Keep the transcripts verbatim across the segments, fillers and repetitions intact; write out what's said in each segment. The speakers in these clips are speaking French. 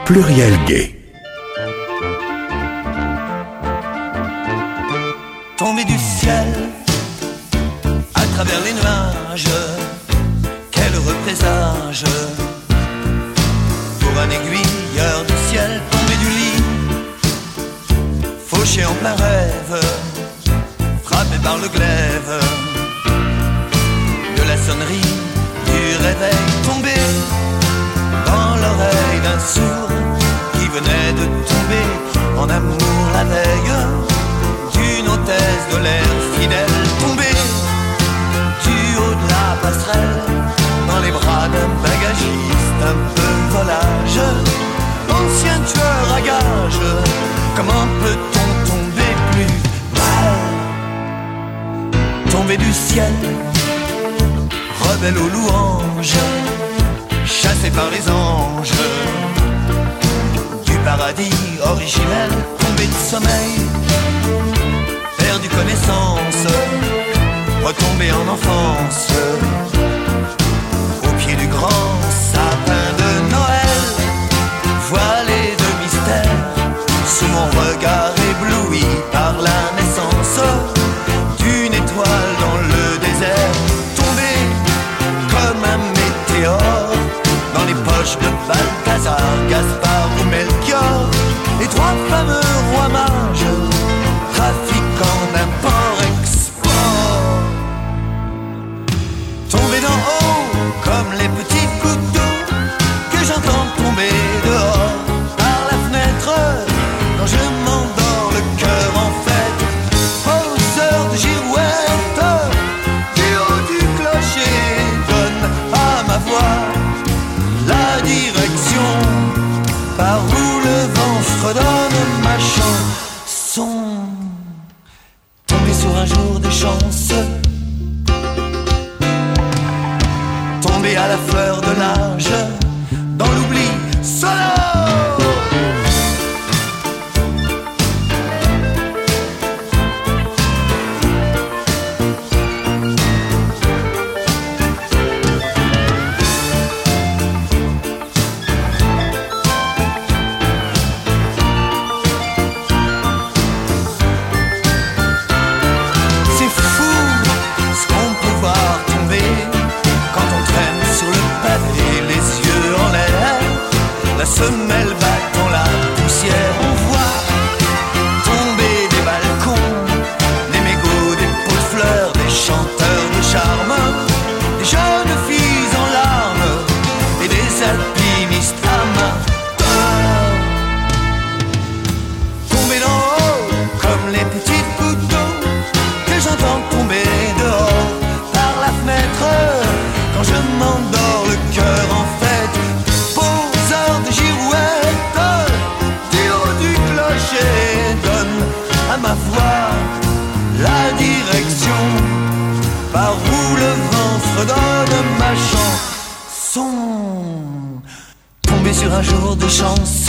Pluriel gay. Tombé du ciel, à travers les nuages, quel heureux présage pour un aiguilleur du ciel. Tombé du lit, fauché en plein rêve, frappé par le glaive de la sonnerie du réveil. Tombé dans l'oreille d'un sourd qui venait de tomber en amour la veille d'une hôtesse de l'air fidèle. Tombé du haut de la passerelle dans les bras d'un bagagiste un peu volage, ancien tueur à gages. Comment peut-on tomber plus mal? Tombé du ciel, rebelle aux louanges, chassé par les anges du paradis originel. Tombé de sommeil, perdu connaissance, retombé en enfance au pied du grand sapin de Noël, voilé de mystère sous mon regard ébloui par la naissance d'une étoile dans le désert. Tombé comme un météore dans les poches de Balthazar, Gaspard ou Melchior, les trois fameux rois mages trafiquant d'import-export. Tombé d'en haut comme les petits gouttes d'eau que j'entends tomber dehors par la fenêtre quand je m'endors le cœur en fête. Aux heures de girouette, du haut du clocher donne à ma voix la direction par où le vent fredonne ma chanson. Tombé sur un jour de chance, tombé à la fleur de l'âge, dans l'oubli sonore. La semelle battant la poussière, on voit tomber des balcons, des mégots, des pots de fleurs, des chanteurs de charme, des jeunes filles en larmes et des alpinistes amateurs. Tomber d'en haut comme les petites gouttes d'eau que j'entends tomber dehors par la fenêtre quand je m'endors le cœur en fête. De girouette, du haut du clocher donne à ma voix la direction par où le vent fredonne ma chanson. Tombé sur un jour de chance,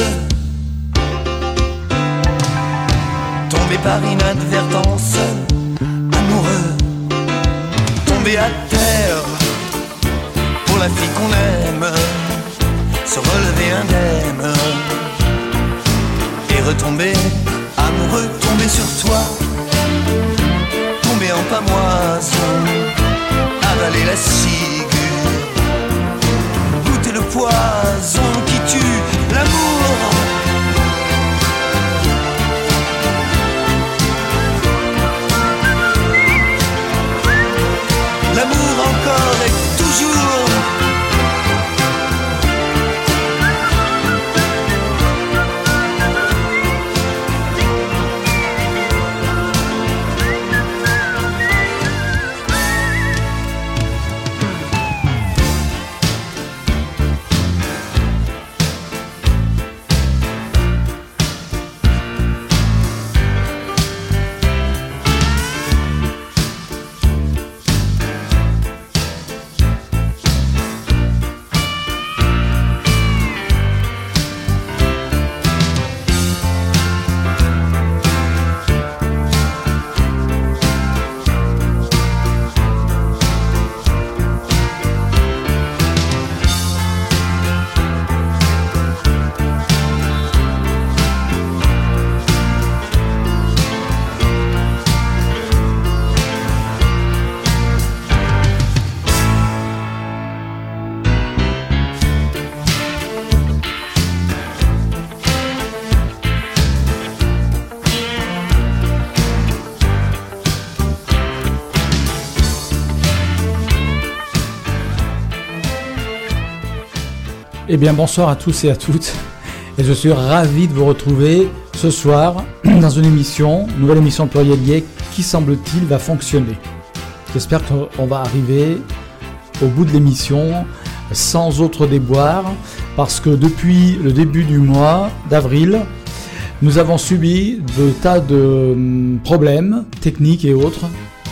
tombé par inadvertance, amoureux, tombé à terre pour la fille qu'on aime, se relever indemne et retomber amoureux. Tomber sur toi, tomber en pamoison, avaler la ciguë, goûter le poison qui tue l'amour. L'amour encore et toujours. Eh bien, bonsoir à tous et à toutes. Et je suis ravi de vous retrouver ce soir dans une émission, une nouvelle émission de Pluriel Gay qui, semble-t-il, va fonctionner. J'espère qu'on va arriver au bout de l'émission sans autre déboire, parce que depuis le début du mois d'avril, nous avons subi de tas de problèmes techniques et autres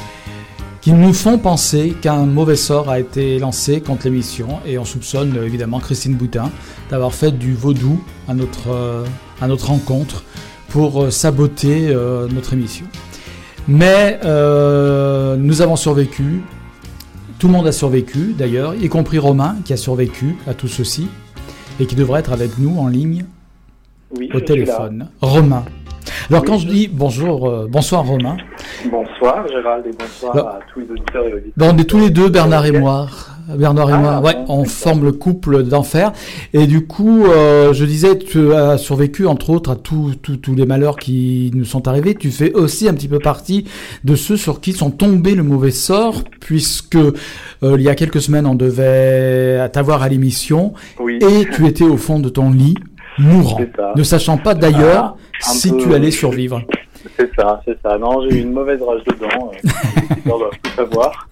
qui nous font penser qu'un mauvais sort a été lancé contre l'émission, et on soupçonne évidemment Christine Boutin d'avoir fait du vaudou à notre, euh, à notre rencontre pour euh, saboter euh, notre émission. Mais euh, nous avons survécu, tout le monde a survécu d'ailleurs, y compris Romain qui a survécu à tout ceci et qui devrait être avec nous en ligne oui, au téléphone. Romain. Alors oui, quand je dis bonjour, euh, bonsoir Romain. Bonsoir Gérald et bonsoir Alors, à tous les auditeurs et auditeurs. Ben on est tous les deux, Bernard et moi. Bernard et ah, moi, ouais, bon, on forme le couple d'enfer. Et du coup, euh, je disais, tu as survécu entre autres à tous tous tous les malheurs qui nous sont arrivés. Tu fais aussi un petit peu partie de ceux sur qui sont tombés le mauvais sort, puisque euh, il y a quelques semaines on devait t'avoir à l'émission, oui. Et tu étais au fond de ton lit, mourant, ne sachant pas d'ailleurs ah, si peu... tu allais survivre. C'est ça, c'est ça. Non, j'ai eu une mauvaise rage dedans. Euh, on doit tout savoir.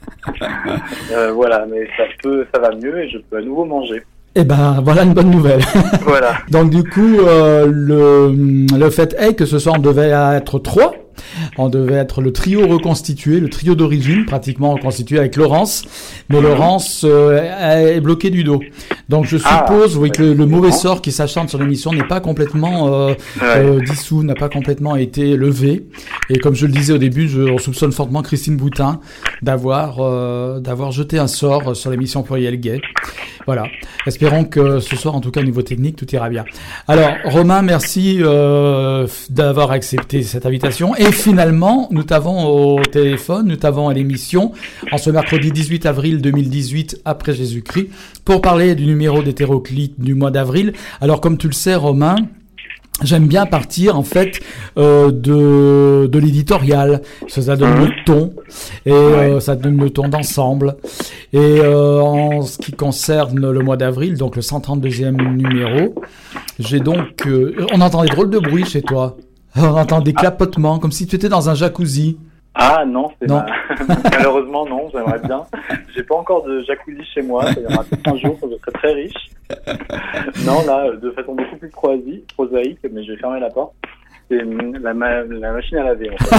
Euh, voilà, mais ça peut, ça va mieux et je peux à nouveau manger. Eh ben, voilà une bonne nouvelle. Voilà. Donc du coup, euh, le le fait est que ce soir on devait être trois. On devait être le trio reconstitué, le trio d'origine, pratiquement reconstitué avec Laurence. Mais mmh. Laurence euh, est bloquée du dos. Donc je suppose ah, oui, que le, le mauvais sort qui s'acharne sur l'émission n'est pas complètement euh, ouais. euh, dissous, n'a pas complètement été levé. Et comme je le disais au début, je, on soupçonne fortement Christine Boutin d'avoir euh, d'avoir jeté un sort sur l'émission Pluriel Gay. Voilà. Espérons que ce soir, en tout cas au niveau technique, tout ira bien. Alors Romain, merci euh, d'avoir accepté cette invitation. Et finalement, nous t'avons au téléphone, nous t'avons à l'émission, en ce mercredi dix-huit avril deux mille dix-huit, après Jésus-Christ, pour parler du numéro d'hétéroclite du mois d'avril. Alors, comme tu le sais, Romain, j'aime bien partir, en fait, euh, de, de l'éditorial. Ça, ça donne le ton, et euh, ça donne le ton d'ensemble. Et euh, en ce qui concerne le mois d'avril, donc le cent trente-deuxième numéro, j'ai donc... Euh, on entend des drôles de bruit chez toi. On entend des clapotements, comme si tu étais dans un jacuzzi. Ah non, c'est non. Ma... malheureusement non, j'aimerais bien. J'ai pas encore de jacuzzi chez moi, ça y aura peut-être un jour quand je serai très riche. Non, là, de façon beaucoup plus prosaïque, prosaïque, mais je vais fermer la porte. C'est la, ma... la machine à laver, en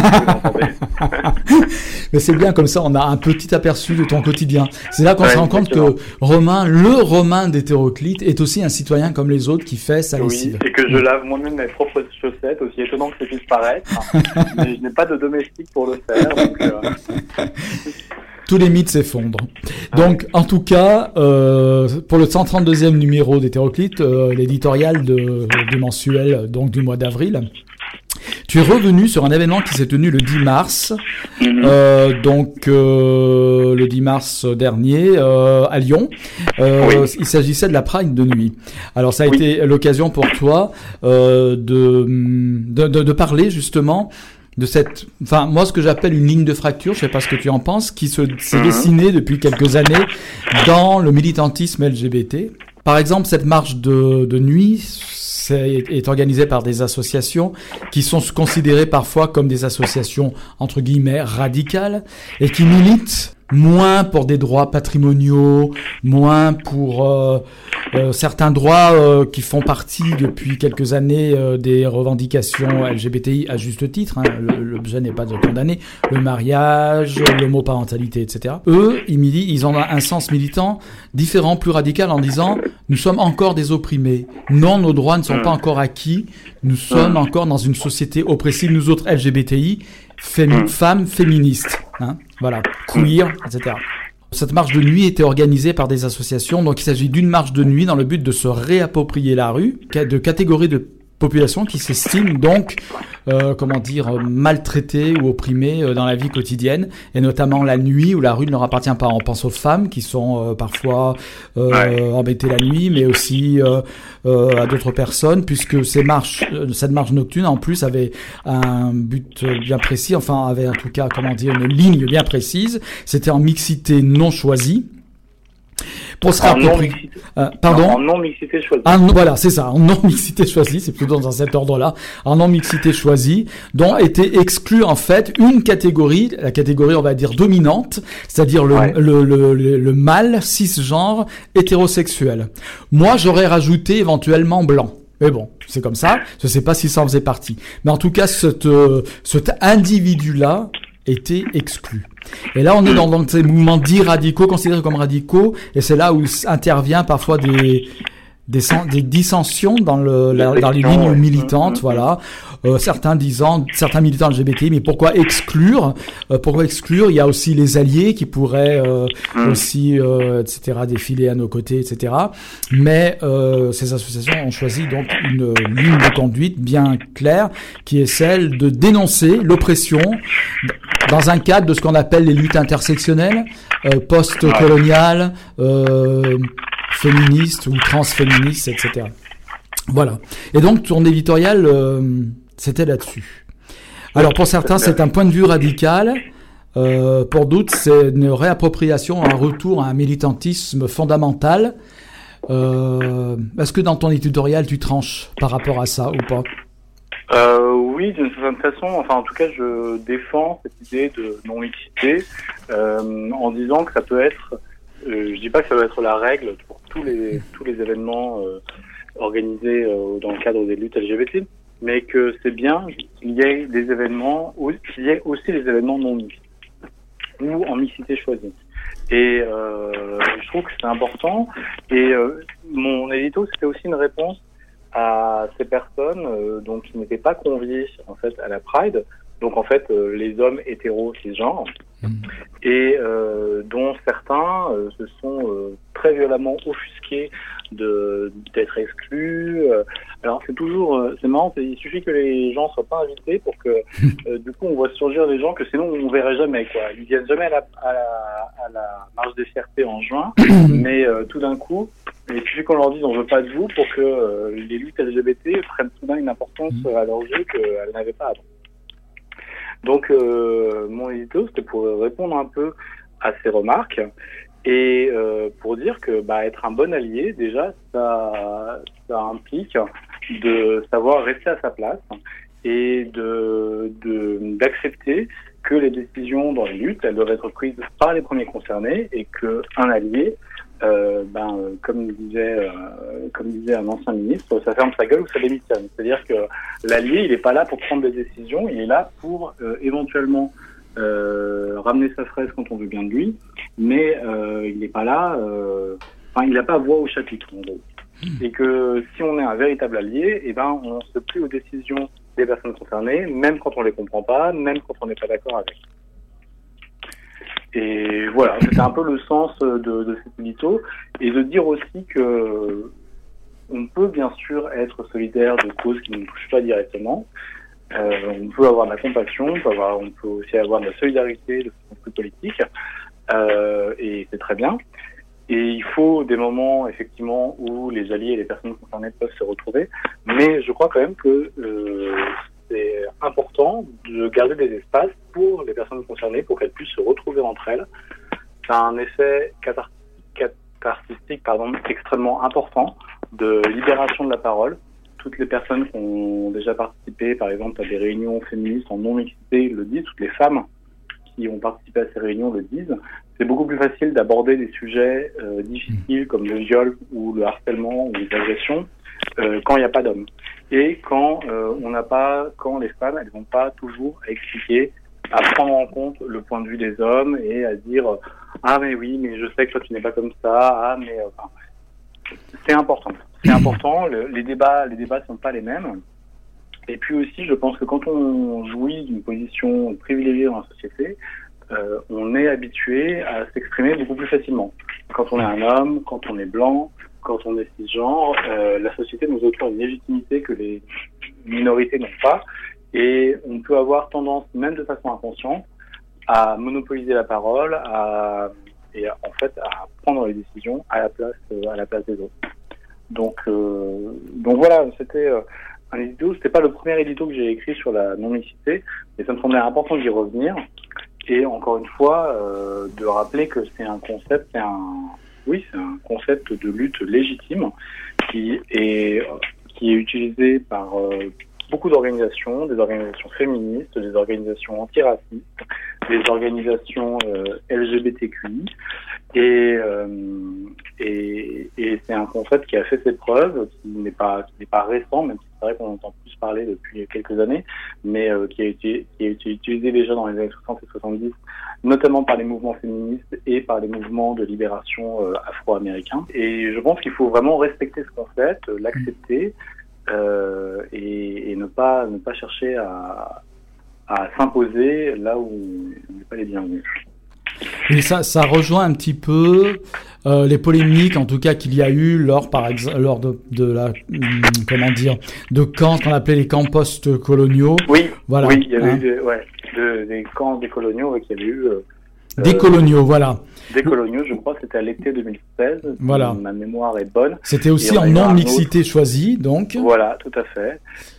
fait. Mais c'est bien, comme ça, on a un petit aperçu de ton quotidien. C'est là qu'on ouais, se rend compte que Romain, le Romain d'hétéroclite, est aussi un citoyen comme les autres qui fait sa lessive. Oui, et que je lave moi-même mes propres chaussettes, aussi étonnant que ça puisse paraître. Mais je n'ai pas de domestique pour le faire, donc... Euh... Tous les mythes s'effondrent. Donc, en tout cas, euh, pour le cent trente-deuxième numéro d'hétéroclite, euh, l'éditorial de, du mensuel, donc du mois d'avril, tu es revenu sur un événement qui s'est tenu le dix mars, mmh. euh, donc euh, le dix mars dernier euh, à Lyon. Euh, oui. Il s'agissait de la Pride de nuit. Alors ça a oui. été l'occasion pour toi euh, de, de, de, de parler justement de cette, enfin moi ce que j'appelle une ligne de fracture, je sais pas ce que tu en penses, qui se s'est mmh. dessinée depuis quelques années dans le militantisme L G B T. Par exemple, cette marche de, de nuit c'est, est organisée par des associations qui sont considérées parfois comme des associations entre guillemets radicales et qui militent moins pour des droits patrimoniaux, moins pour euh, euh, certains droits euh, qui font partie depuis quelques années euh, des revendications L G B T I à juste titre. Hein, l'objet n'est pas de condamner le mariage, l'homoparentalité, et cetera. Eux, ils militent, ils ont un sens militant différent, plus radical, en disant nous sommes encore des opprimés. Non, nos droits ne sont pas encore acquis. Nous sommes encore dans une société oppressive. Nous autres L G B T I, fémi- femmes féministes. Hein, voilà, queer, et cetera. Cette marche de nuit était organisée par des associations, donc il s'agit d'une marche de nuit dans le but de se réapproprier la rue, de catégories de population qui s'estiment donc, euh, comment dire, maltraitées ou opprimées euh, dans la vie quotidienne, et notamment la nuit où la rue ne leur appartient pas. On pense aux femmes qui sont euh, parfois euh, ouais. embêtées la nuit, mais aussi euh, euh, à d'autres personnes, puisque ces marches, euh, cette marche nocturne en plus avait un but bien précis, enfin avait en tout cas, comment dire, une ligne bien précise. C'était en mixité non choisie, pour se rapproprier. Euh, pardon. En non-mixité choisie. Ah, voilà, c'est ça. En non-mixité choisie, c'est plutôt dans cet ordre-là. En non-mixité choisie, dont était exclue en fait une catégorie, la catégorie on va dire dominante, c'est-à-dire le, ouais. le, le, le, le mâle cisgenre hétérosexuel. Moi, j'aurais rajouté éventuellement blanc. Mais bon, c'est comme ça. Je sais pas si ça en faisait partie. Mais en tout cas, cet, euh, cet individu-là était exclu. Et là, on est dans, dans ces mouvements dits radicaux, considérés comme radicaux, et c'est là où intervient parfois des, des, des dissensions dans, le, la, dans les lignes militantes, mmh, voilà. Euh, certains disant, certains militants L G B T I, mais pourquoi exclure euh, Pourquoi exclure Il y a aussi les alliés qui pourraient euh, mmh. aussi, euh, et cetera, défiler à nos côtés, et cetera. Mais euh, ces associations ont choisi donc une ligne de conduite bien claire, qui est celle de dénoncer l'oppression dans un cadre de ce qu'on appelle les luttes intersectionnelles, euh, post-coloniales, euh, féministes ou transféministes, et cetera. Voilà. Et donc, ton éditorial, euh, c'était là-dessus. Alors, pour certains, c'est un point de vue radical. Euh, pour d'autres, c'est une réappropriation, un retour à un militantisme fondamental. Euh, est-ce que dans ton éditorial, tu tranches par rapport à ça ou pas ? Euh, oui, d'une certaine façon. Enfin, en tout cas, je défends cette idée de non-mixité euh, en disant que ça peut être. Euh, je dis pas que ça doit être la règle pour tous les tous les événements euh, organisés euh, dans le cadre des luttes L G B T, mais que c'est bien qu'il y ait des événements ou qu'il y ait aussi des événements non mixtes ou en mixité choisie. Et euh, je trouve que c'est important. Et euh, mon édito, c'était aussi une réponse à ces personnes euh, donc qui n'étaient pas conviées en fait à la Pride, donc en fait euh, les hommes hétéros cisgenres, mmh. et euh, dont certains euh, se sont euh, très violemment offusqués de d'être exclus. Euh, alors c'est toujours euh, c'est marrant, c'est, il suffit que les gens soient pas invités pour que euh, du coup on voit surgir des gens que sinon on verrait jamais quoi. Ils viennent jamais à la à la, à la marche des fiertés en juin, mais euh, tout d'un coup il suffit qu'on leur dise on veut pas de vous pour que euh, les luttes L G B T prennent soudain une importance à leurs yeux qu'elles n'avaient pas avant. Donc euh, mon édito c'était pour répondre un peu à ces remarques et euh, pour dire que bah être un bon allié déjà ça ça implique de savoir rester à sa place et de de d'accepter que les décisions dans les luttes elles doivent être prises par les premiers concernés et que un allié Euh, ben, euh, comme disait, euh, comme disait un ancien ministre, ça ferme sa gueule ou ça démissionne. C'est-à-dire que l'allié, il n'est pas là pour prendre des décisions, il est là pour euh, éventuellement euh, ramener sa fraise quand on veut bien de lui, mais euh, il n'est pas là, euh, enfin, il n'a pas voix au chapitre, en gros. Et que si on est un véritable allié, eh ben, on se plie aux décisions des personnes concernées, même quand on les comprend pas, même quand on n'est pas d'accord avec. Et voilà, c'était un peu le sens de, de cet édito, et de dire aussi que on peut bien sûr être solidaire de causes qui ne nous touchent pas directement. Euh, on peut avoir de la compassion, on peut, avoir, on peut aussi avoir de la solidarité de façon plus politique, euh, et c'est très bien. Et il faut des moments effectivement où les alliés et les personnes concernées peuvent se retrouver, mais je crois quand même que euh, c'est important de garder des espaces pour les personnes concernées pour qu'elles puissent se retrouver entre elles. Ça a un effet cathartique pardon, extrêmement important de libération de la parole. Toutes les personnes qui ont déjà participé, par exemple, à des réunions féministes en non-mixité le disent, toutes les femmes qui ont participé à ces réunions le disent. C'est beaucoup plus facile d'aborder des sujets euh, difficiles comme le viol ou le harcèlement ou les agressions euh, quand il n'y a pas d'hommes. Et quand euh, on n'a pas, quand les femmes, elles n'ont pas toujours à expliquer, à prendre en compte le point de vue des hommes et à dire ah mais oui, mais je sais que toi tu n'es pas comme ça, ah mais euh, enfin, c'est important, c'est important. Le, les débats, les débats sont pas les mêmes. Et puis aussi, je pense que quand on jouit d'une position privilégiée dans la société, euh, on est habitué à s'exprimer beaucoup plus facilement. Quand on est un homme, quand on est blanc, quand on est cisgenre, euh, la société nous octroie une légitimité que les minorités n'ont pas, et on peut avoir tendance, même de façon inconsciente, à monopoliser la parole, à, et à, en fait à prendre les décisions à la place, euh, à la place des autres. Donc, euh, donc voilà, c'était euh, un édito. C'était pas le premier édito que j'ai écrit sur la non-mixité, mais ça me semblait important d'y revenir. Et encore une fois, euh, de rappeler que c'est un concept, c'est un, oui, c'est un concept de lutte légitime qui est, qui est utilisé par euh, beaucoup d'organisations, des organisations féministes, des organisations antiracistes, des organisations euh, L G B T Q I. Et, euh, et, et c'est un concept qui a fait ses preuves, qui n'est pas, qui n'est pas récent, même si c'est vrai qu'on entend plus parler depuis quelques années, mais euh, qui a été, qui a été utilisé déjà dans les années soixante et soixante-dix, notamment par les mouvements féministes et par les mouvements de libération euh, afro-américains. Et je pense qu'il faut vraiment respecter ce concept, l'accepter, euh, et, et ne pas, ne pas chercher à, à s'imposer là où on n'est pas les bienvenus. Et ça, ça rejoint un petit peu euh, les polémiques, en tout cas qu'il y a eu lors, par exemple, lors de, de la, hum, comment dire, de camps qu'on appelait les camps post-coloniaux. Oui, voilà. Oui, il y avait hein. eu des, ouais, de, des camps décoloniaux, qu'il y avait eu. Euh, Des coloniaux, voilà. Des coloniaux, je crois, c'était à l'été deux mille seize. Voilà. Ma mémoire est bonne. C'était aussi en non-mixité choisie, donc. Voilà, tout à fait.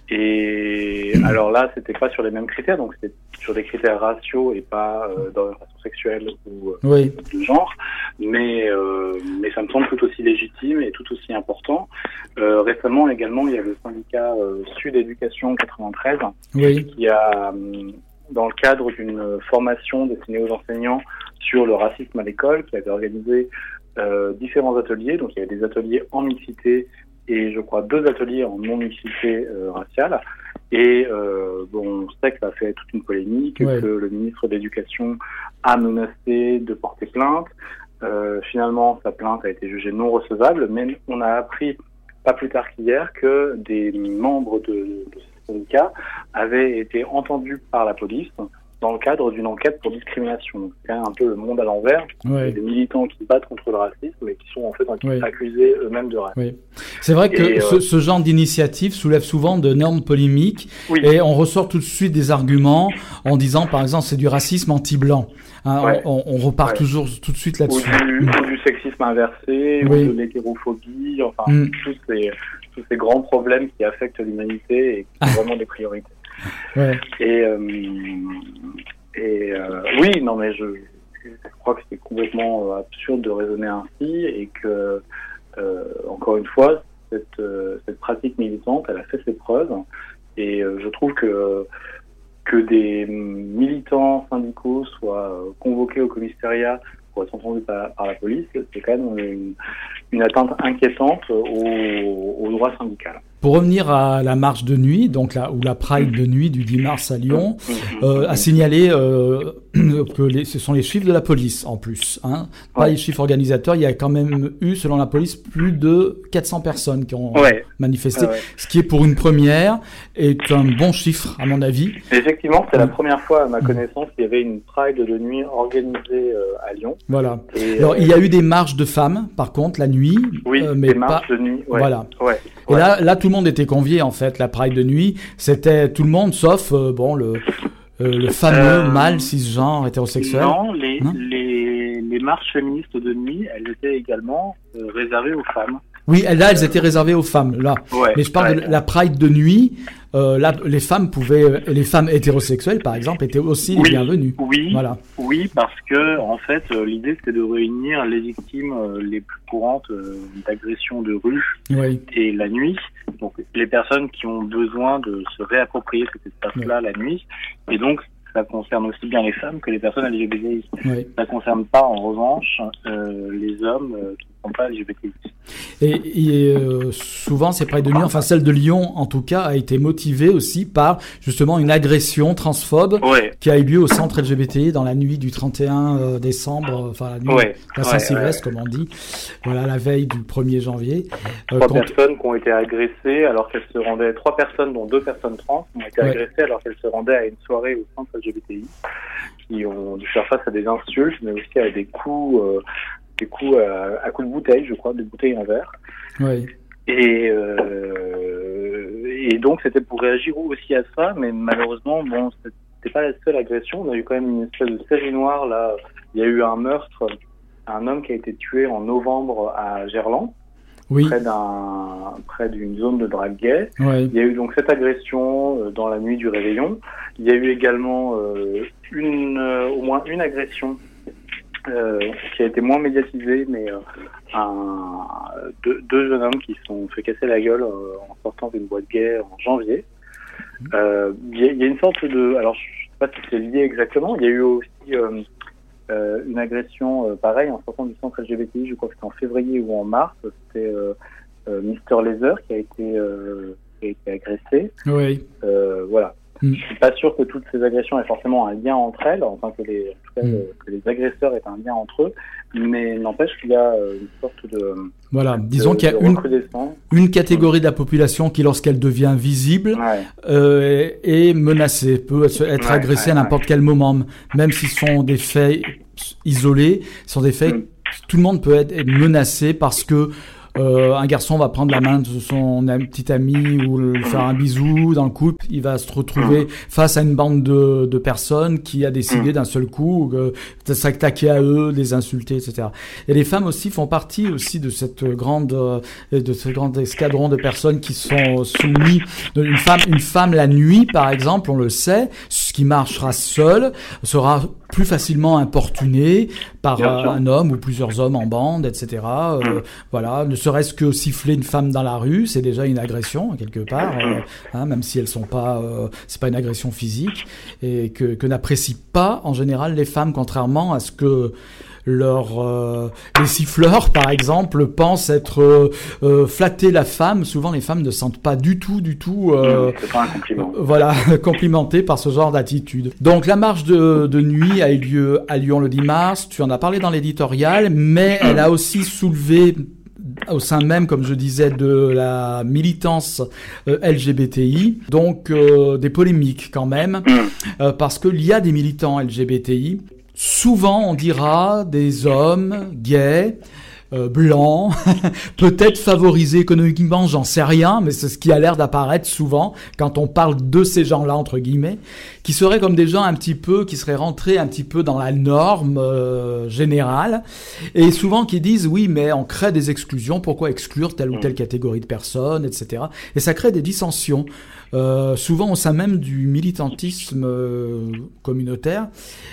Et alors là, c'était pas sur les mêmes critères, donc c'était sur des critères raciaux et pas euh, d'orientation sexuelle ou euh, oui. de genre. Mais euh, mais ça me semble tout aussi légitime et tout aussi important. Euh, récemment, également, il y a le syndicat euh, Sud Éducation quatre-vingt-treize oui. qui a euh, dans le cadre d'une formation destinée aux enseignants sur le racisme à l'école, qui avait organisé euh, différents ateliers. Donc il y avait des ateliers en mixité et je crois deux ateliers en non-mixité euh, raciale. Et euh, bon, on sait que ça a fait toute une polémique, ouais. que le ministre de l'Éducation a menacé de porter plainte. Euh, finalement, sa plainte a été jugée non recevable, mais on a appris pas plus tard qu'hier que des membres de, de ce syndicat avaient été entendus par la police dans le cadre d'une enquête pour discrimination. C'est quand même un peu le monde à l'envers. Ouais. Des militants qui battent contre le racisme, mais qui sont en fait ouais. accusés eux-mêmes de racisme. Oui. C'est vrai que et, ce, euh... ce genre d'initiative soulève souvent d'énormes polémiques oui. et on ressort tout de suite des arguments en disant, par exemple, c'est du racisme anti-blanc. Hein, ouais. on, on repart ouais. toujours tout de suite là-dessus. Ou du, mmh. ou du sexisme inversé, oui. ou de l'hétérophobie, enfin, mmh. tous, ces, tous ces grands problèmes qui affectent l'humanité et qui sont vraiment des priorités. Ouais. Et, euh, et euh, oui, non mais je, je crois que c'est complètement absurde de raisonner ainsi et que, euh, encore une fois, cette, euh, cette pratique militante, elle a fait ses preuves et euh, je trouve que que des militants syndicaux soient convoqués au commissariat pour être entendus par, par la police, c'est quand même une, une atteinte inquiétante au, au droit syndical. Pour revenir à la marche de nuit, donc la, ou la Pride de nuit du dix mars à Lyon, euh, a signalé euh, que les, ce sont les chiffres de la police en plus, hein, pas ouais. les chiffres organisateurs. Il y a quand même eu, selon la police, plus de quatre cents personnes qui ont ouais. manifesté, ouais, ouais. ce qui est pour une première est un bon chiffre à mon avis. Effectivement, c'est mmh. la première fois à ma connaissance qu'il y avait une Pride de nuit organisée euh, à Lyon. Voilà. Et, Alors euh, il y a eu des marches de femmes, par contre, la nuit. Oui, euh, mais des pas... marches de nuit. Ouais. Voilà. Ouais. Et ouais. là, là, tout le monde était convié en fait. La Pride de nuit, c'était tout le monde sauf euh, bon le euh, le fameux euh, mâle cisgenre hétérosexuel. Non, les hein les les marches féministes de nuit, elles étaient également euh, réservées aux femmes. Oui, là, elles étaient réservées aux femmes, là. Ouais, mais je parle ouais. de la Pride de nuit. Euh, là, les femmes pouvaient, les femmes hétérosexuelles, par exemple, étaient aussi oui, les bienvenues. Oui, voilà. oui, parce que en fait, euh, l'idée c'était de réunir les victimes euh, les plus courantes euh, d'agressions de rue oui. et la nuit. Donc, les personnes qui ont besoin de se réapproprier cet espace-là oui. la nuit, et donc. Ça concerne aussi bien les femmes que les personnes L G B T I. Oui. Ça ne concerne pas, en revanche, euh, les hommes euh, qui ne sont pas L G B T I. Et, et euh, souvent, ces prides de nuit, enfin celle de Lyon en tout cas, a été motivée aussi par justement une agression transphobe ouais. qui a eu lieu au centre L G B T I dans la nuit du trente et un décembre, enfin la nuit ouais. la Saint-Sylvestre, ouais, ouais. comme on dit, voilà, la veille du premier janvier. Euh, trois quand... personnes qui ont été agressées alors qu'elles se rendaient, trois personnes dont deux personnes trans ont été ouais. agressées alors qu'elles se rendaient à une soirée au centre L G B T I, qui ont dû faire face à des insultes, mais aussi à des coups, euh, des coups à, à coups de bouteille, je crois, des bouteilles en verre. Oui. Et, euh, et donc c'était pour réagir aussi à ça, mais malheureusement, bon, c'était pas la seule agression. On a eu quand même une espèce de série noire là. Il y a eu un meurtre, un homme qui a été tué en novembre à Gerland. Oui. Près d'un, près d'une zone de drague gay. Oui. Il y a eu donc cette agression euh, dans la nuit du réveillon. Il y a eu également euh, une, euh, au moins une agression euh, qui a été moins médiatisé, mais euh, un, deux, deux jeunes hommes qui se sont fait casser la gueule euh, en sortant d'une boîte gay en janvier. Il euh, y, y a une sorte de... Alors, je sais pas si c'est lié exactement. Il y a eu aussi euh, euh, une agression euh, pareille en sortant du centre L G B T I, je crois que c'était en février ou en mars. C'était euh, euh, Mister Laser qui a été, euh, qui a été agressé. Oui. Euh, voilà. Mm. Je suis pas sûr que toutes ces agressions aient forcément un lien entre elles, enfin que les, en tout cas, mm. que les agresseurs aient un lien entre eux, mais n'empêche qu'il y a euh, une sorte de... Voilà, de, disons qu'il y a une, une catégorie de la population qui, lorsqu'elle devient visible, ouais. euh, est menacée, peut être ouais, agressée ouais, à n'importe ouais. quel moment, même si ce sont des faits isolés, ce sont des faits, mm. tout le monde peut être menacé parce que Euh, un garçon va prendre la main de son petit ami ou lui faire un bisou dans le couple, il va se retrouver face à une bande de, de personnes qui a décidé d'un seul coup euh, de s'attaquer à eux, de les insulter, et cetera. Et les femmes aussi font partie aussi de cette grande, euh, de ce grand escadron de personnes qui sont soumis. Une femme, une femme la nuit, par exemple, on le sait, ce qui marchera seule sera plus facilement importunée par euh, un homme ou plusieurs hommes en bande, et cetera. Euh, voilà, ne serait-ce que siffler une femme dans la rue, c'est déjà une agression quelque part, euh, hein, même si elles sont pas, euh, c'est pas une agression physique, et que, que n'apprécient pas en général les femmes, contrairement à ce que leur euh, les siffleurs par exemple pensent être euh, euh, flatter la femme. Souvent les femmes ne sentent pas du tout du tout euh, c'est pas un compliment. Euh, voilà complimentées par ce genre d'attitude. Donc la marche de, de nuit a eu lieu à Lyon le dix mars, tu en as parlé dans l'éditorial, mais elle a aussi soulevé au sein même, comme je disais, de la militance euh, L G B T I, donc euh, des polémiques quand même, euh, parce qu'il y a des militants L G B T I. Souvent, on dira des hommes gays, euh, blancs, peut-être favorisés économiquement, j'en sais rien, mais c'est ce qui a l'air d'apparaître souvent quand on parle de ces gens-là, entre guillemets, qui seraient comme des gens un petit peu, qui seraient rentrés un petit peu dans la norme euh, générale, et souvent qui disent, oui, mais on crée des exclusions, pourquoi exclure telle ou telle catégorie de personnes, et cetera. Et ça crée des dissensions. Euh, souvent au sein même du militantisme euh, communautaire,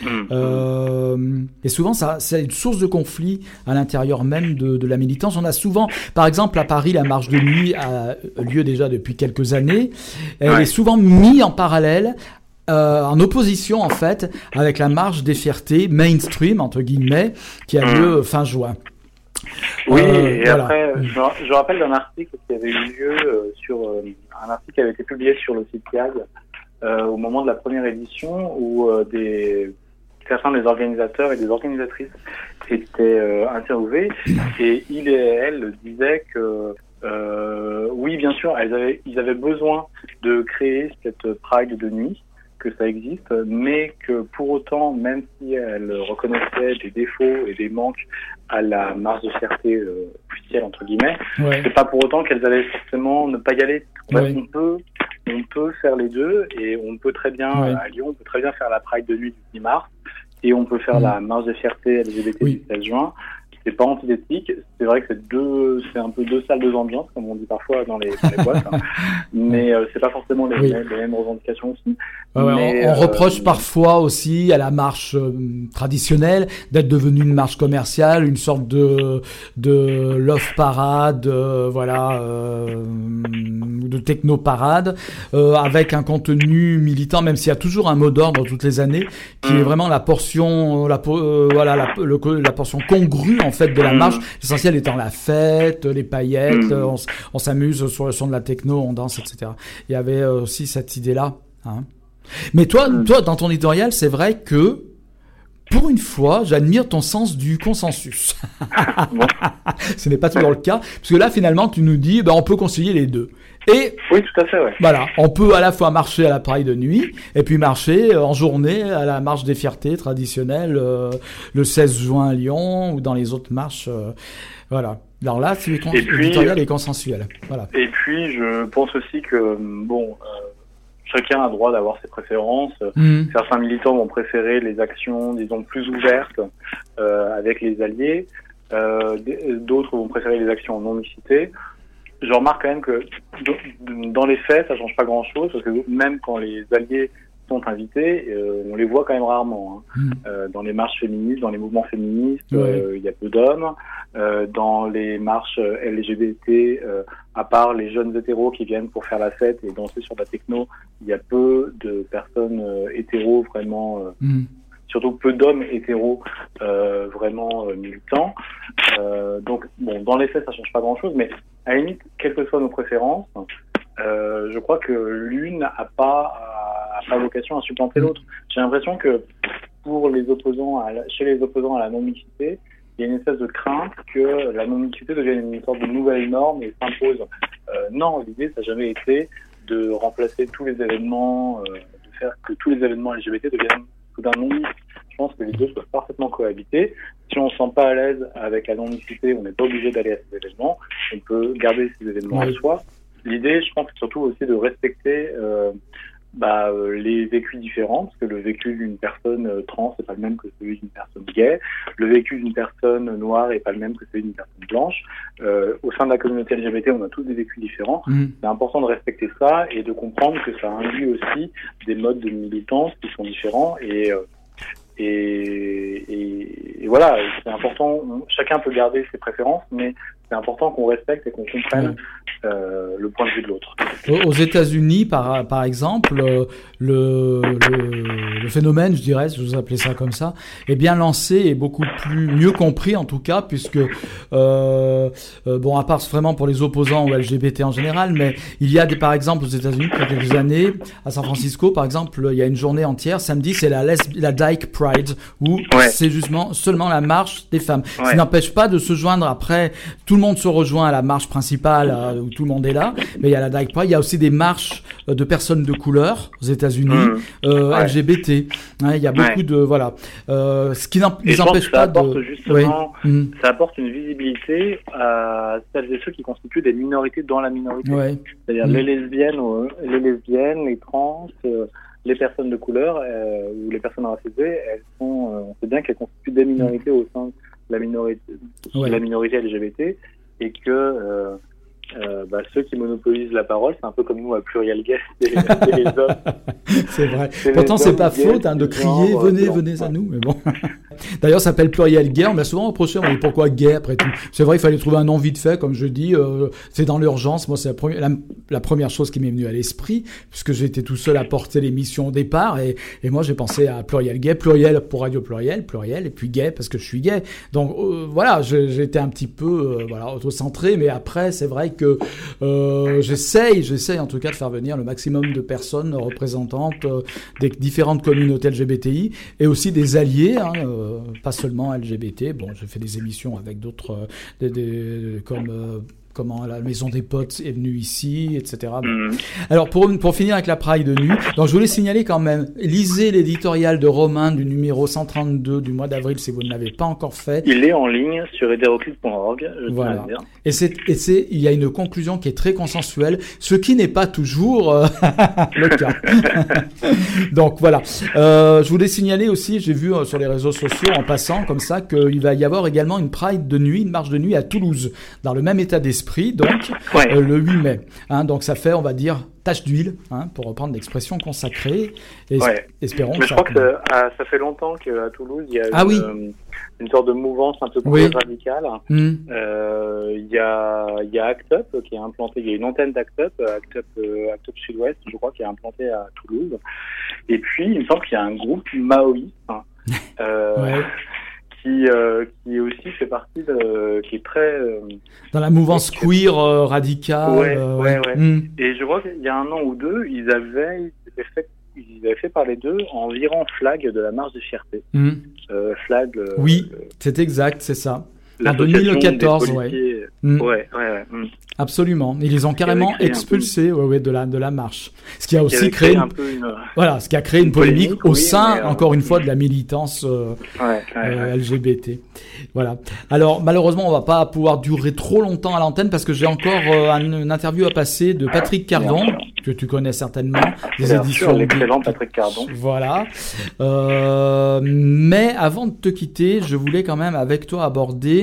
euh, et souvent ça c'est une source de conflit à l'intérieur même de, de la militance. On a souvent, par exemple à Paris, la marche de nuit a lieu déjà depuis quelques années. Elle ouais. est souvent mise en parallèle, euh, en opposition en fait, avec la marche des fiertés mainstream entre guillemets qui a lieu fin juin. Oui, euh, et voilà. Après, je, je rappelle d'un article qui avait eu lieu euh, sur euh, un article qui avait été publié sur le site P I A G euh, au moment de la première édition, où euh, des certains des organisateurs et des organisatrices étaient euh, interviewés, et il et elle disaient que euh, oui, bien sûr, elles avaient, ils avaient besoin de créer cette Pride de nuit, que ça existe, mais que pour autant, même si elles reconnaissaient des défauts et des manques à la marche de fierté euh, officielle entre guillemets, ouais. c'est pas pour autant qu'elles allaient forcément ne pas y aller. Ouais. On peut, on peut faire les deux, et on peut très bien ouais. à Lyon, on peut très bien faire la Pride de nuit du dix mars, et on peut faire mmh. la marche de fierté L G B T oui. du seize juin. C'est pas antithétique, c'est vrai que c'est deux, c'est un peu deux salles, deux ambiances, comme on dit parfois dans les, dans les boîtes, hein. mais euh, c'est pas forcément les, oui. les mêmes revendications aussi. Ouais, mais, on, on euh, reproche parfois aussi à la marche euh, traditionnelle d'être devenue une marche commerciale, une sorte de de love parade, euh, voilà, euh, de techno parade, euh, avec un contenu militant, même s'il y a toujours un mot d'ordre toutes les années, qui est vraiment la portion, la euh, voilà, la, le, la portion congrue en fait de la marche, l'essentiel étant la fête, les paillettes, on, on s'amuse sur le son de la techno, on danse, et cetera. Il y avait aussi cette idée-là. Hein. Mais toi, toi, dans ton éditorial, c'est vrai que pour une fois, j'admire ton sens du consensus. Bon. Ce n'est pas toujours le cas, parce que là, finalement, tu nous dis, ben, on peut concilier les deux. Et oui, tout à fait, ouais. Voilà, on peut à la fois marcher à la Pride de nuit et puis marcher en journée à la marche des fiertés traditionnelle euh, le seize juin à Lyon ou dans les autres marches. Euh, voilà. Alors là, c'est cons- l'éditorial est consensuel. Voilà. Et puis, je pense aussi que bon, euh, chacun a droit d'avoir ses préférences. Mmh. Certains militants vont préférer les actions, disons, plus ouvertes euh, avec les alliés. Euh, d'autres vont préférer les actions en non-mixité. Je remarque quand même que dans les faits, ça change pas grand-chose, parce que même quand les alliés sont invités, euh, on les voit quand même rarement. Hein. Mmh. Euh, dans les marches féministes, dans les mouvements féministes, il ouais. euh, y a peu d'hommes. Euh, dans les marches L G B T, euh, à part les jeunes hétéros qui viennent pour faire la fête et danser sur la techno, il y a peu de personnes euh, hétéros vraiment... Euh, mmh. Surtout peu d'hommes hétéros euh, vraiment euh, militants. Euh, donc, bon, dans les faits, ça change pas grand-chose, mais à la limite, quelles que soient nos préférences, euh, je crois que l'une n'a pas, a pas vocation à supplanter l'autre. J'ai l'impression que pour les opposants, à la, chez les opposants à la non-mixité, il y a une espèce de crainte que la non-mixité devienne une sorte de nouvelle norme et s'impose. Euh, non, l'idée, ça n'a jamais été de remplacer tous les événements, euh, de faire que tous les événements L G B T deviennent d'un non-mixte. Je pense que les deux peuvent parfaitement cohabiter. Si on ne se sent pas à l'aise avec la non-mixité, on n'est pas obligé d'aller à ces événements. On peut garder ces événements à soi. L'idée, je pense, c'est surtout aussi de respecter euh, bah, euh, les vécus différents, parce que le vécu d'une personne euh, trans n'est pas le même que celui d'une personne gay. Le vécu d'une personne noire n'est pas le même que celui d'une personne blanche. Euh, au sein de la communauté L G B T, on a tous des vécus différents. Mmh. C'est important de respecter ça et de comprendre que ça induit aussi des modes de militance qui sont différents et euh, Et, et, et voilà, c'est important. Chacun peut garder ses préférences, mais c'est important qu'on respecte et qu'on comprenne euh, le point de vue de l'autre. Aux États-Unis, par par exemple, le, le le phénomène, je dirais, je vous appelais ça comme ça, est bien lancé et beaucoup plus mieux compris en tout cas, puisque euh, euh, bon, à part vraiment pour les opposants ou L G B T en général, mais il y a des, par exemple, aux États-Unis, il y a quelques années, à San Francisco, par exemple, il y a une journée entière, samedi, c'est la lesb- la Dyke Pride, où ouais. c'est justement seulement la marche des femmes. Ouais. Ce qui n'empêche pas de se joindre après. Tout le monde se rejoint à la marche principale euh, où tout le monde est là, mais il y a la Dyke Pride. Il y a aussi des marches euh, de personnes de couleur aux États-Unis, mmh. euh, ouais. L G B T. Hein, il y a beaucoup ouais. de voilà. Euh, ce qui ne les empêche pas de. Justement, ouais. mmh. Ça apporte une visibilité à celles et ceux qui constituent des minorités dans la minorité. Ouais. C'est-à-dire mmh. les lesbiennes, euh, les lesbiennes, les trans. Euh, les personnes de couleur euh, ou les personnes racisées, elles sont, euh, on sait bien qu'elles constituent des minorités au sein de la minorité, ouais. de la minorité L G B T, et que euh, euh, bah, ceux qui monopolisent la parole, c'est un peu comme nous à Pluriel Gay, c'est, c'est les hommes. C'est vrai. C'est Pourtant, c'est pas faute hein, de crier genre, venez, venez ouais. à nous, mais bon. D'ailleurs, ça s'appelle Pluriel Gay. On m'a souvent reproché, on me dit pourquoi gay après tout. C'est vrai, il fallait trouver un nom vite fait, comme je dis. Euh, c'est dans l'urgence. Moi, c'est la première, la, la première chose qui m'est venue à l'esprit, puisque j'étais tout seul à porter l'émission au départ, et, et moi, j'ai pensé à Pluriel Gay, Pluriel pour Radio Pluriel, Pluriel, et puis gay parce que je suis gay. Donc euh, voilà, je, j'étais un petit peu euh, voilà auto-centré, mais après, c'est vrai que euh, j'essaye, j'essaye en tout cas de faire venir le maximum de personnes représentantes euh, des différentes communautés L G B T I et aussi des alliés. Hein, euh, pas seulement L G B T. Bon, je fais des émissions avec d'autres, euh, des, des, comme euh, comment la Maison des Potes est venue ici, et cetera. Bon. Mmh. Alors pour pour finir avec la Pride de nuit, donc je voulais signaler quand même, lisez l'éditorial de Romain du numéro cent trente-deux du mois d'avril si vous ne l'avez pas encore fait. Il est en ligne sur hétéroclite point org. Voilà. Et c'est et c'est il y a une conclusion qui est très consensuelle, ce qui n'est pas toujours euh, le cas. Donc voilà. Euh, je voulais signaler aussi, j'ai vu euh, sur les réseaux sociaux en passant comme ça qu'il va y avoir également une Pride de nuit, une marche de nuit à Toulouse, dans le même état d'esprit, donc ouais. euh, le huit mai. Hein, donc ça fait, on va dire, tache d'huile, hein, pour reprendre l'expression consacrée. Et ouais. espérons. Mais je ça crois que ça, ah, ça fait longtemps qu'à Toulouse, il y a ah, une, oui. euh, une sorte de mouvance un peu plus oui. radicale. Mm. Euh, il y a, il y a Act Up qui est implanté, il y a une antenne d'Act Up, Act Up, euh, Act Up Sud-Ouest, je crois, qui est implantée à Toulouse. Et puis, il me semble qu'il y a un groupe maoïste. Hein, euh, ouais. Qui, euh, qui aussi fait partie de, qui est très euh, dans la mouvance queer euh, radicale. Ouais, euh, ouais, ouais. Mm. Et je vois qu'il y a un an ou deux, ils avaient, ils avaient fait, ils avaient fait parler d'eux en virant flag de la marche des fiertés. Mm. Euh, flag. Euh, oui, euh, c'est exact, c'est ça. En deux mille quatorze, ouais. Mm. Ouais, ouais, ouais. Mm. Absolument. Ils les ont carrément expulsés ouais, ouais, de la de la marche. Ce qui a aussi qui créé, créé une... un peu une... voilà, ce qui a créé une, une polémique, polémique au oui, sein, mais, euh... encore une fois, de la militance euh, ouais, ouais, euh, ouais. L G B T. Voilà. Alors malheureusement, on va pas pouvoir durer trop longtemps à l'antenne parce que j'ai encore euh, une interview à passer de Patrick Cardon, que tu connais certainement, des Bien éditions. sûr, l'excellent Patrick Cardon. Voilà. Euh, mais avant de te quitter, je voulais quand même avec toi aborder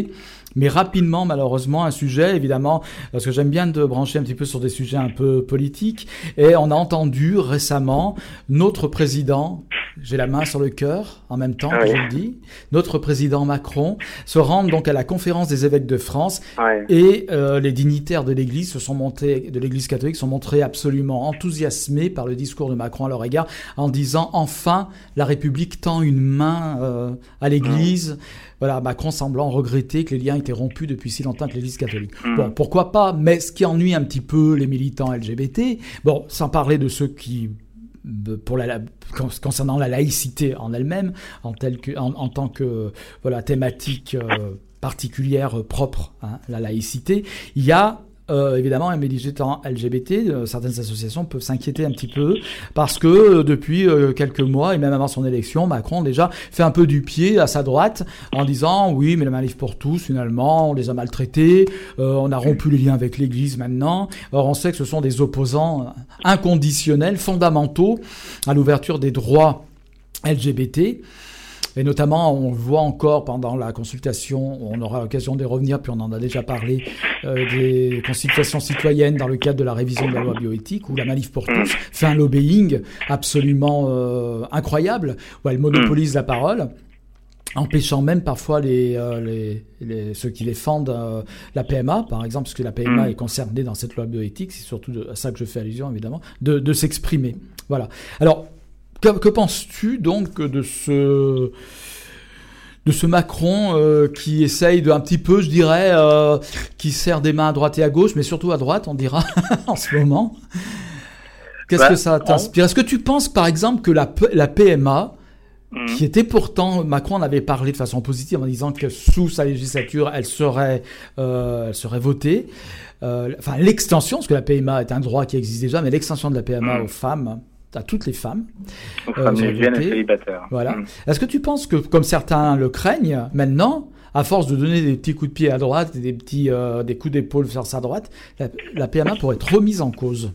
Mais rapidement, malheureusement, un sujet, évidemment, parce que j'aime bien de brancher un petit peu sur des sujets un peu politiques, et on a entendu récemment notre président, j'ai la main sur le cœur en même temps, oui. que je le dis, notre président Macron se rendre donc à la conférence des évêques de France, oui. et euh, les dignitaires de l'Église se sont montés, de l'Église catholique sont montrés absolument enthousiasmés par le discours de Macron à leur égard, en disant enfin la République tend une main euh, à l'Église. Mmh. Voilà, Macron semblant regretter que les liens étaient rompus depuis si longtemps avec l'Église catholique. Mmh. Bon, pourquoi pas, mais ce qui ennuie un petit peu les militants L G B T, bon, sans parler de ceux qui, pour la, concernant la laïcité en elle-même, en, tel que, en, en tant que voilà, thématique euh, particulière, propre, hein, la laïcité, il y a Euh, évidemment, les militants L G B T, euh, certaines associations peuvent s'inquiéter un petit peu parce que euh, depuis euh, quelques mois et même avant son élection, Macron déjà fait un peu du pied à sa droite en disant oui, mais la manif pour tous, finalement, on les a maltraités, euh, on a rompu les liens avec l'Église maintenant. Or, on sait que ce sont des opposants inconditionnels, fondamentaux à l'ouverture des droits L G B T. Et notamment, on voit encore pendant la consultation, on aura l'occasion d'y revenir, puis on en a déjà parlé, euh, des consultations citoyennes dans le cadre de la révision de la loi bioéthique, où la Manif pour tous fait un lobbying absolument euh, incroyable, où elle monopolise la parole, empêchant même parfois les, euh, les, les ceux qui défendent euh, la P M A, par exemple, parce que la P M A mmh. est concernée dans cette loi bioéthique, c'est surtout à ça que je fais allusion, évidemment, de, de s'exprimer. Voilà. Alors, Que, que penses-tu donc de ce de ce Macron euh, qui essaye de un petit peu, je dirais, euh, qui serre des mains à droite et à gauche, mais surtout à droite, on dira en ce moment. Qu'est-ce bah, que ça t'inspire ? Est-ce que tu penses, par exemple, que la la P M A, mmh. qui était pourtant, Macron en avait parlé de façon positive en disant que sous sa législature, elle serait euh, elle serait votée. Euh, enfin, l'extension, parce que la P M A est un droit qui existe déjà, mais l'extension de la P M A mmh. aux femmes. À toutes les femmes. Aux femmes euh, lesbiennes et célibataires. Voilà. Mmh. Est-ce que tu penses que, comme certains le craignent, maintenant, à force de donner des petits coups de pied à droite et des petits euh, des coups d'épaule sur sa droite, la, la P M A pourrait être remise en cause?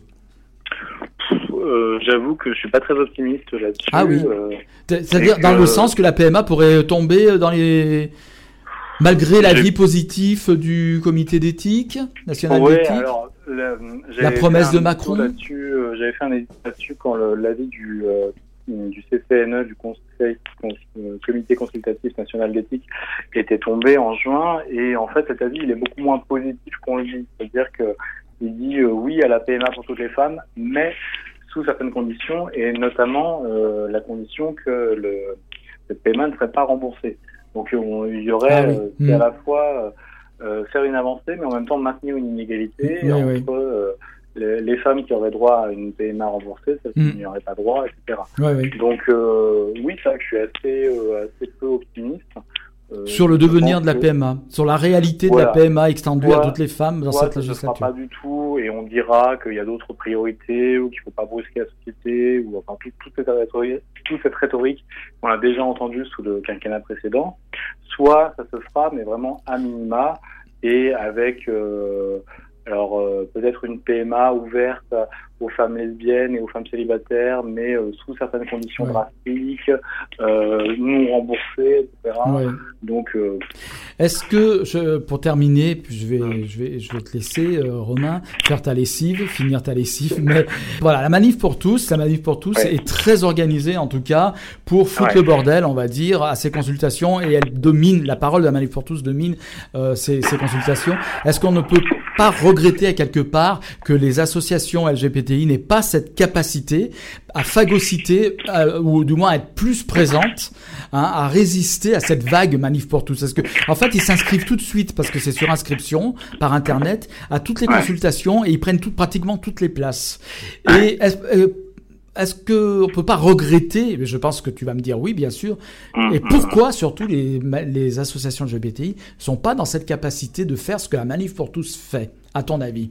euh, J'avoue que je suis pas très optimiste là-dessus. Ah oui. Euh, C'est-à-dire dans que... le sens que la P M A pourrait tomber dans les... Malgré l'avis positif du comité d'éthique, national ouais, d'éthique, alors, la, la promesse de Macron. Euh, j'avais fait un édit là-dessus quand le, l'avis du, euh, du C C N E, du Conseil, euh, Comité consultatif national d'éthique, était tombé en juin. Et en fait, cet avis, il est beaucoup moins positif qu'on le dit. C'est-à-dire que il dit euh, oui à la P M A pour toutes les femmes, mais sous certaines conditions, et notamment euh, la condition que le, le P M A ne serait pas remboursé. Donc on, il y aurait ah oui. euh, mmh. à la fois euh, faire une avancée, mais en même temps maintenir une inégalité oui, entre oui. Euh, les, les femmes qui auraient droit à une P M A remboursée, celles mmh. qui n'y auraient pas droit, et cetera. Oui, oui. Donc euh, oui, ça, je suis assez, euh, assez peu optimiste. Euh, sur le devenir de la P M A, que... sur la réalité voilà. de la P M A extendue voilà. à toutes les femmes dans voilà, cette législature. Ça ne sera pas du tout, et on dira qu'il y a d'autres priorités, ou qu'il ne faut pas brusquer la société, ou enfin toute, toute, cette rhétorique, toute cette rhétorique qu'on a déjà entendue sous le quinquennat précédent. Soit ça se fera, mais vraiment à minima, et avec euh, alors euh, peut-être une P M A ouverte aux femmes lesbiennes et aux femmes célibataires, mais euh, sous certaines conditions ouais. drastiques, euh, non remboursées, et cetera. Ouais. Donc, euh... est-ce que, je, pour terminer, puis je vais, je vais, je vais te laisser, euh, Romain, faire ta lessive, finir ta lessive. Mais voilà, la manif pour tous, la manif pour tous ouais. est très organisée en tout cas pour foutre ouais. le bordel, on va dire, à ces consultations, et elle domine, la parole de la manif pour tous domine euh, ces, ces consultations. Est-ce qu'on ne peut pas regretter à quelque part que les associations L G B T I n'aient pas cette capacité à phagocyter, euh, ou du moins à être plus présente, hein, à résister à cette vague manif pour tous. Parce que, en fait, ils s'inscrivent tout de suite, parce que c'est sur inscription, par Internet, à toutes les ouais. consultations, et ils prennent tout, pratiquement toutes les places. Et est-ce, euh, est-ce que on peut pas regretter, je pense que tu vas me dire oui, bien sûr, et pourquoi surtout les, les associations L G B T I sont pas dans cette capacité de faire ce que la manif pour tous fait, à ton avis?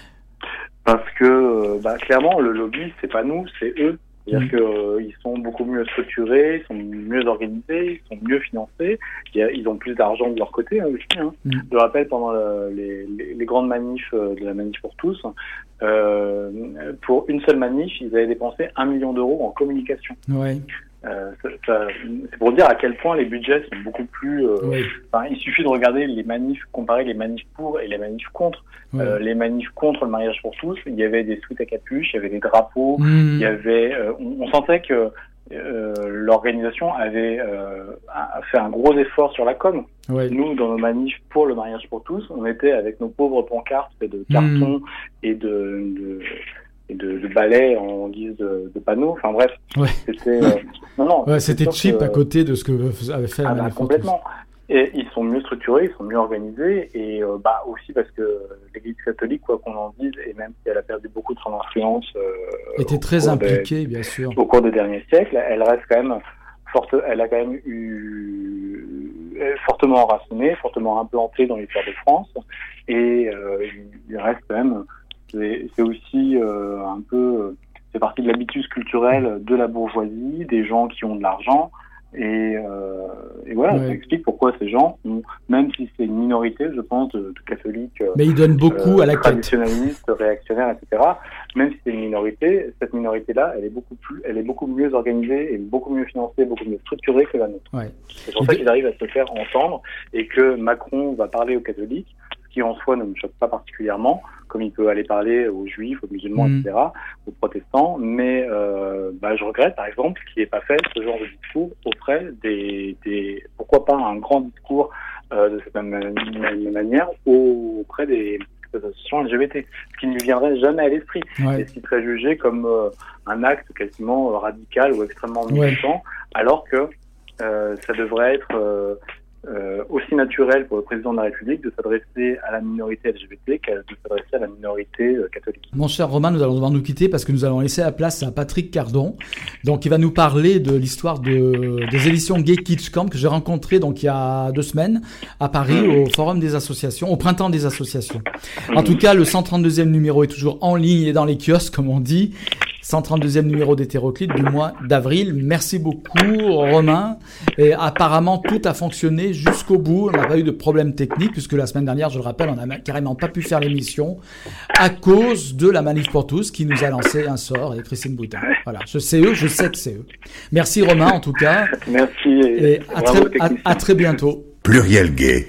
Parce que, bah, clairement, le lobby, c'est pas nous, c'est eux. C'est-à-dire mmh. qu'ils euh, sont beaucoup mieux structurés, ils sont mieux organisés, ils sont mieux financés. Ils ont plus d'argent de leur côté hein, aussi. Hein. Mmh. Je me rappelle pendant le, les, les, les grandes manifs de la manif pour tous, euh, pour une seule manif, ils avaient dépensé un million d'euros en communication. Ouais. Euh, ça, ça, c'est pour dire à quel point les budgets sont beaucoup plus. Euh, oui. Enfin, il suffit de regarder les manifs, comparer les manifs pour et les manifs contre. Oui. Euh, les manifs contre le mariage pour tous, il y avait des sweats à capuche, il y avait des drapeaux, mmh. il y avait. Euh, on, on sentait que euh, l'organisation avait euh, fait un gros effort sur la com. Oui. Nous, dans nos manifs pour le mariage pour tous, on était avec nos pauvres pancartes faits de carton mmh. et de, de De, de balais en guise de, de panneaux. Enfin bref, ouais. c'était euh, non non. Ouais, c'était cheap que, à côté de ce que avait fait. Ah, bah, complètement. Et ils sont mieux structurés, ils sont mieux organisés, et euh, bah aussi parce que l'Église catholique, quoi qu'on en dise, et même si elle a perdu beaucoup de son influence, euh, était très impliquée, bien sûr. Au cours des derniers siècles, elle reste quand même forte. Elle a quand même eu fortement enracinée, fortement implantée dans l'histoire de France, et euh, il reste quand même. C'est, c'est aussi euh, un peu, c'est partie de l'habitus culturel de la bourgeoisie, des gens qui ont de l'argent, et, euh, et voilà, ouais. Ça explique pourquoi ces gens, ont, même si c'est une minorité, je pense, de, de catholiques, mais ils donnent beaucoup euh, à la traditionnalistes, réactionnaires, et cetera. Même si c'est une minorité, cette minorité-là, elle est beaucoup plus, elle est beaucoup mieux organisée et beaucoup mieux financée, beaucoup mieux structurée que la nôtre. Ouais. C'est pour ça qu'ils arrivent à se faire entendre et que Macron va parler aux catholiques, ce qui en soi ne me choque pas particulièrement, comme il peut aller parler aux juifs, aux musulmans, mmh. et cetera, aux protestants, mais euh, bah, je regrette, par exemple, qu'il n'ait pas fait ce genre de discours auprès des... des pourquoi pas un grand discours euh, de cette même, même manière auprès des associations L G B T, ce qui ne lui viendrait jamais à l'esprit, ouais. Et ce qui serait jugé comme euh, un acte quasiment radical ou extrêmement militant, ouais. Alors que euh, ça devrait être... Euh, Euh, aussi naturel pour le président de la République de s'adresser à la minorité L G B T qu'à de s'adresser à la minorité euh, catholique. Mon cher Romain, nous allons devoir nous quitter parce que nous allons laisser la place à Patrick Cardon. Donc, il va nous parler de l'histoire de, des éditions Gay Kitsch Camp que j'ai rencontré donc il y a deux semaines à Paris mmh. au Forum des associations, au Printemps des associations. Mmh. En tout cas, le cent trente-deuxième numéro est toujours en ligne et dans les kiosques, comme on dit. cent trente-deuxième numéro d'Hétéroclite du mois d'avril. Merci beaucoup, Romain. Et apparemment, tout a fonctionné jusqu'au bout. On n'a pas eu de problème technique puisque la semaine dernière, je le rappelle, on n'a carrément pas pu faire l'émission à cause de la Manif pour tous qui nous a lancé un sort et Christine Boutin. Voilà. Je sais eux, je sais que c'est eux. Merci, Romain, en tout cas. Merci. Et, et à, très, à, à très bientôt. Pluriel Gay.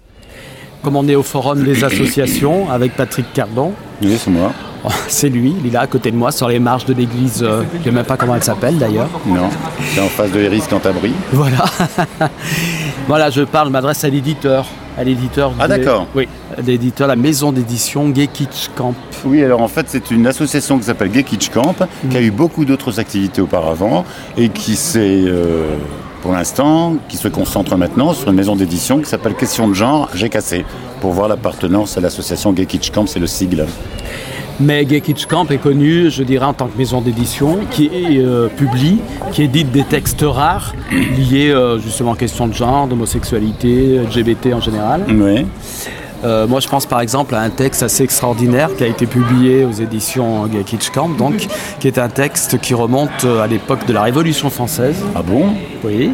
Comme on est au Forum des associations avec Patrick Cardon. Oui, c'est moi. C'est lui, il est là à côté de moi sur les marches de l'église, euh, je ne sais même pas comment elle s'appelle d'ailleurs. Non, c'est en face de Héris Cantabrie. Voilà. Voilà, je parle, je m'adresse à l'éditeur. À l'éditeur ah des, d'accord. Oui, à l'éditeur, la maison d'édition Gay Kitsch Camp. Oui, alors en fait c'est une association qui s'appelle Gay Kitsch Camp, mmh. qui a eu beaucoup d'autres activités auparavant et qui s'est... Euh, pour l'instant, qui se concentre maintenant sur une maison d'édition qui s'appelle Question de genre G K C, pour voir l'appartenance à l'association Gay Kitsch Camp, c'est le sigle. Mais Gay Kitsch Camp est connu, je dirais, en tant que maison d'édition qui euh, publie, qui édite des textes rares liés euh, justement aux questions de genre, d'homosexualité, L G B T en général. Oui. Euh, moi, je pense par exemple à un texte assez extraordinaire qui a été publié aux éditions Gay Kitsch Camp, donc, qui est un texte qui remonte à l'époque de la Révolution française. Ah bon ? Oui.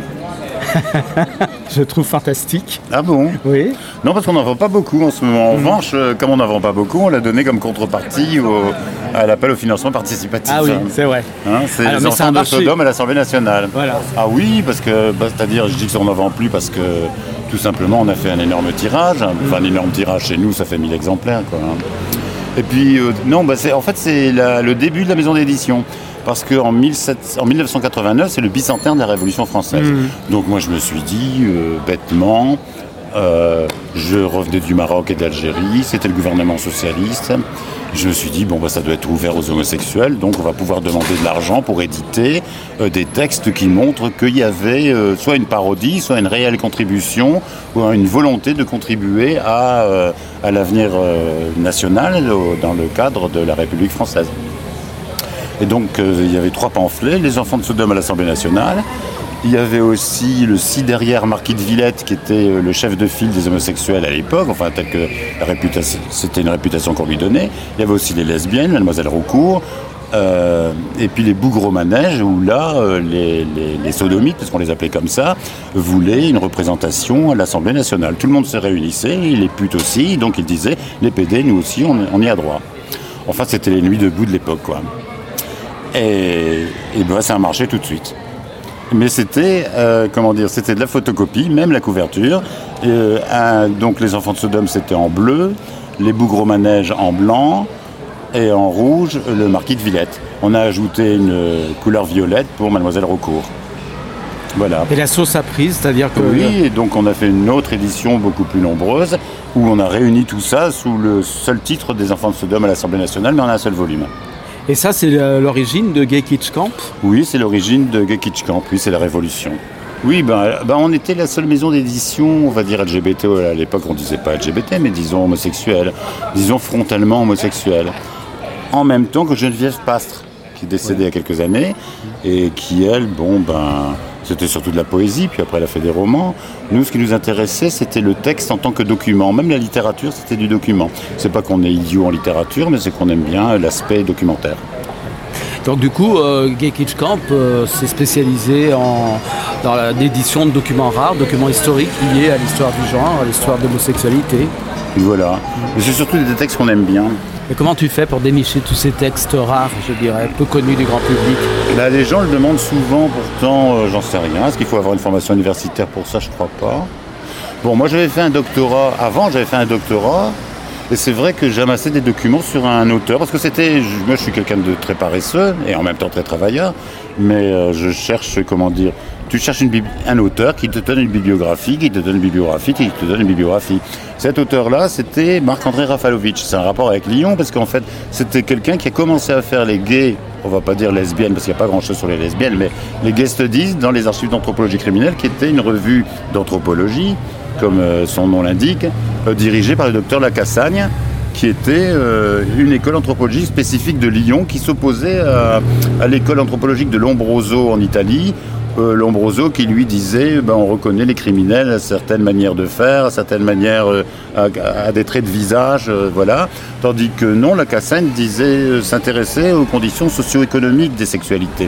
Je trouve fantastique. Ah bon ? Oui. Non, parce qu'on n'en vend pas beaucoup en ce moment. En revanche, mmh. comme on n'en vend pas beaucoup, on l'a donné comme contrepartie au, à l'appel au financement participatif. Ah oui, c'est vrai. Hein, c'est alors, les enfants de Sodome à l'Assemblée nationale. Voilà. Ah oui, parce que, bah, c'est-à-dire, je dis qu'on n'en vend plus parce que, tout simplement, on a fait un énorme tirage. Hein, mmh. Enfin, un énorme tirage chez nous, ça fait mille exemplaires, quoi. Hein. Et puis, euh, non, bah, c'est, en fait, c'est la, le début de la maison d'édition. Parce qu'en mille neuf cent quatre-vingt-neuf, c'est le bicentenaire de la Révolution française. Mmh. Donc moi, je me suis dit, euh, bêtement, euh, je revenais du Maroc et d'Algérie, c'était le gouvernement socialiste. Je me suis dit, bon, bah, ça doit être ouvert aux homosexuels, donc on va pouvoir demander de l'argent pour éditer euh, des textes qui montrent qu'il y avait euh, soit une parodie, soit une réelle contribution, ou une volonté de contribuer à, euh, à l'avenir euh, national euh, dans le cadre de la République française. Et donc, euh, il y avait trois pamphlets, les enfants de Sodome à l'Assemblée nationale. Il y avait aussi le ci derrière Marquis de Villette, qui était euh, le chef de file des homosexuels à l'époque, enfin, tel que la réputation, c'était une réputation qu'on lui donnait. Il y avait aussi les lesbiennes, Mademoiselle Roucourt, euh, et puis les bougres au manège, où là, euh, les, les, les sodomites, parce qu'on les appelait comme ça, voulaient une représentation à l'Assemblée nationale. Tout le monde se réunissait, les putes aussi, donc ils disaient, les P D, nous aussi, on, on y a droit. Enfin, c'était les nuits debout de l'époque, quoi. Et, et ben, ça a marché tout de suite. Mais c'était, euh, comment dire, c'était de la photocopie, même la couverture. Et, euh, un, donc les enfants de Sodome, c'était en bleu, les bougres au manège en blanc, et en rouge, le marquis de Villette. On a ajouté une couleur violette pour Mademoiselle Raucourt. Voilà. Et la sauce a prise, c'est-à-dire que... Oui, et donc on a fait une autre édition beaucoup plus nombreuse, où on a réuni tout ça sous le seul titre des enfants de Sodome à l'Assemblée nationale, mais en un seul volume. Et ça, c'est l'origine de Gay Kitsch Camp ? Oui, c'est l'origine de Gay Kitsch Camp, oui, c'est la Révolution. Oui, ben, ben, on était la seule maison d'édition, on va dire L G B T, à l'époque on ne disait pas L G B T, mais disons homosexuel, disons frontalement homosexuel. En même temps que Geneviève Pastre, qui est décédée il y a quelques années, et qui, elle, bon, ben, c'était surtout de la poésie, puis après elle a fait des romans. Nous, ce qui nous intéressait, c'était le texte en tant que document. Même la littérature, c'était du document. C'est pas qu'on est idiot en littérature, mais c'est qu'on aime bien l'aspect documentaire. Donc du coup, euh, Gay Kitsch Camp euh, s'est spécialisé en, dans l'édition de documents rares, documents historiques liés à l'histoire du genre, à l'histoire de l'homosexualité. Voilà. Mais c'est surtout des textes qu'on aime bien. Et comment tu fais pour dénicher tous ces textes rares, je dirais, peu connus du grand public ? Là, les gens le demandent souvent, pourtant, euh, j'en sais rien. Est-ce qu'il faut avoir une formation universitaire pour ça ? Je crois pas. Bon, moi, j'avais fait un doctorat. Avant, j'avais fait un doctorat. Et c'est vrai que j'amassais des documents sur un auteur, parce que c'était, moi je suis quelqu'un de très paresseux, et en même temps très travailleur, mais euh, je cherche, comment dire, tu cherches une bibli- un auteur qui te donne une bibliographie, qui te donne une bibliographie, qui te donne une bibliographie. Cet auteur-là, c'était Marc-André Rafalovitch. C'est un rapport avec Lyon, parce qu'en fait, c'était quelqu'un qui a commencé à faire les gays, on va pas dire lesbiennes, parce qu'il n'y a pas grand-chose sur les lesbiennes, mais les gay studies dans les archives d'anthropologie criminelle, qui était une revue d'anthropologie, comme euh, son nom l'indique, euh, dirigée par le docteur Lacassagne, qui était euh, une école anthropologique spécifique de Lyon, qui s'opposait à, à l'école anthropologique de Lombroso en Italie. Euh, Lombroso qui lui disait ben, on reconnaît les criminels à certaines manières de faire, à certaines manières, euh, à, à des traits de visage, euh, voilà. Tandis que non, Lacassagne disait euh, s'intéresser aux conditions socio-économiques des sexualités.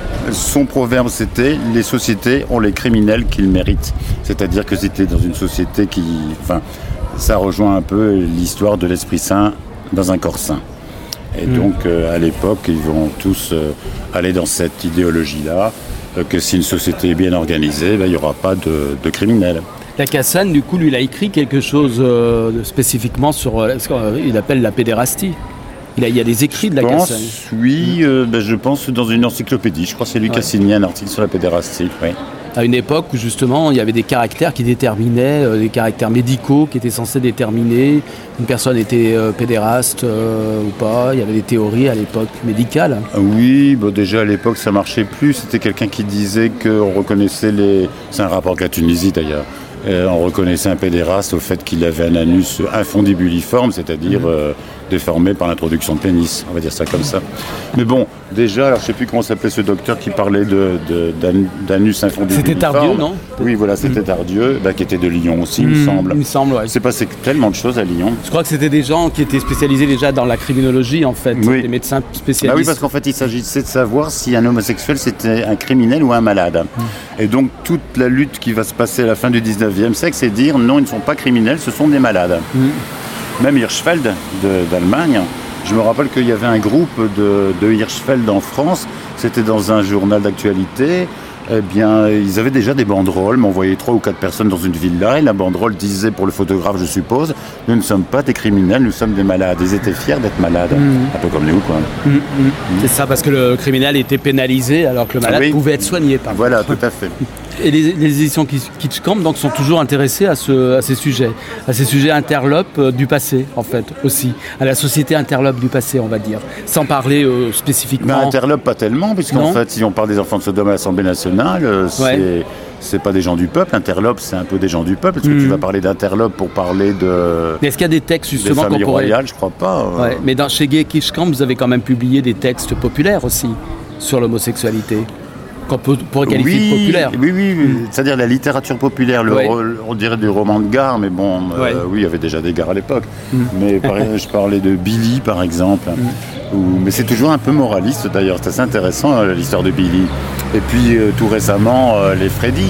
Son proverbe, c'était « les sociétés ont les criminels qu'ils méritent ». C'est-à-dire que c'était dans une société qui... Enfin, ça rejoint un peu l'histoire de l'Esprit Saint dans un corps sain. Et mmh. donc, euh, à l'époque, ils vont tous euh, aller dans cette idéologie-là, euh, que si une société est bien organisée, ben, il n'y aura pas de, de criminels. Lacassagne, du coup, lui, il a écrit quelque chose euh, spécifiquement sur euh, ce qu'il appelle la pédérastie. Il, a, il y a des écrits de Lacassagne. Oui, euh, ben, je pense dans une encyclopédie. Je crois que c'est lui ouais. qui a signé un article sur la pédérastie. Oui. À une époque où justement il y avait des caractères qui déterminaient, euh, des caractères médicaux qui étaient censés déterminer une personne était euh, pédéraste euh, ou pas. Il y avait des théories à l'époque médicales. Oui, bon, déjà à l'époque ça marchait plus. C'était quelqu'un qui disait qu'on reconnaissait les... C'est un rapport avec la Tunisie d'ailleurs. Euh, on reconnaissait un pédéraste au fait qu'il avait un anus infondibuliforme, c'est-à-dire mmh. euh, déformé par l'introduction de pénis, on va dire ça comme ça. Mais bon, déjà, alors je ne sais plus comment s'appelait ce docteur qui parlait de, de, d'an, d'anus infondibuliforme. C'était Tardieu, non ? Oui, voilà, c'était mmh. Tardieu, bah, qui était de Lyon aussi, mmh, il me semble. Il me semble, ouais. Il s'est passé tellement de choses à Lyon. Je crois que c'était des gens qui étaient spécialisés déjà dans la criminologie, en fait, oui. Des médecins spécialistes. Bah oui, parce qu'en fait, il s'agissait de savoir si un homosexuel, c'était un criminel ou un malade. Mmh. Et donc, toute la lutte qui va se passer à la fin du dix-neuvième siècle, c'est dire non, ils ne sont pas criminels, ce sont des malades. Mmh. Même Hirschfeld de, d'Allemagne, je me rappelle qu'il y avait un groupe de, de Hirschfeld en France, c'était dans un journal d'actualité, eh bien, ils avaient déjà des banderoles, mais on voyait trois ou quatre personnes dans une villa, et la banderole disait, pour le photographe, je suppose, nous ne sommes pas des criminels, nous sommes des malades. Ils étaient fiers d'être malades, mmh. un peu comme nous, quoi. Mmh, mmh. Mmh. C'est ça, parce que le criminel était pénalisé, alors que le malade oui. pouvait être soigné. Par voilà, tout à fait. Et les, les éditions Kitsch Camp donc, sont toujours intéressées à, ce, à ces sujets, à ces sujets interlopes euh, du passé, en fait, aussi, à la société interlope du passé, on va dire, sans parler euh, spécifiquement... Ben, interlope, pas tellement, puisqu'en fait, si on parle des enfants de Sodome à l'Assemblée nationale, euh, c'est... Ouais. C'est pas des gens du peuple, interlope c'est un peu des gens du peuple. Est-ce que mmh. tu vas parler d'interlope pour parler de... Mais est-ce qu'il y a des textes justement des familles qu'on pourrait... royales, je crois pas. Euh... Ouais, mais dans, chez Gay Kitsch Camp, vous avez quand même publié des textes populaires aussi sur l'homosexualité, qu'on peut, pourrait qualifier oui, de populaire. Oui, oui, oui. Mmh. C'est-à-dire la littérature populaire, le, ouais. on dirait du roman de gare, mais bon, euh, ouais. oui, il y avait déjà des gares à l'époque. Mmh. Mais par exemple, je parlais de Billy, par exemple. Mmh. Où, mais c'est toujours un peu moraliste d'ailleurs, c'est assez intéressant l'histoire de Billy. Et puis euh, tout récemment, euh, les Freddy.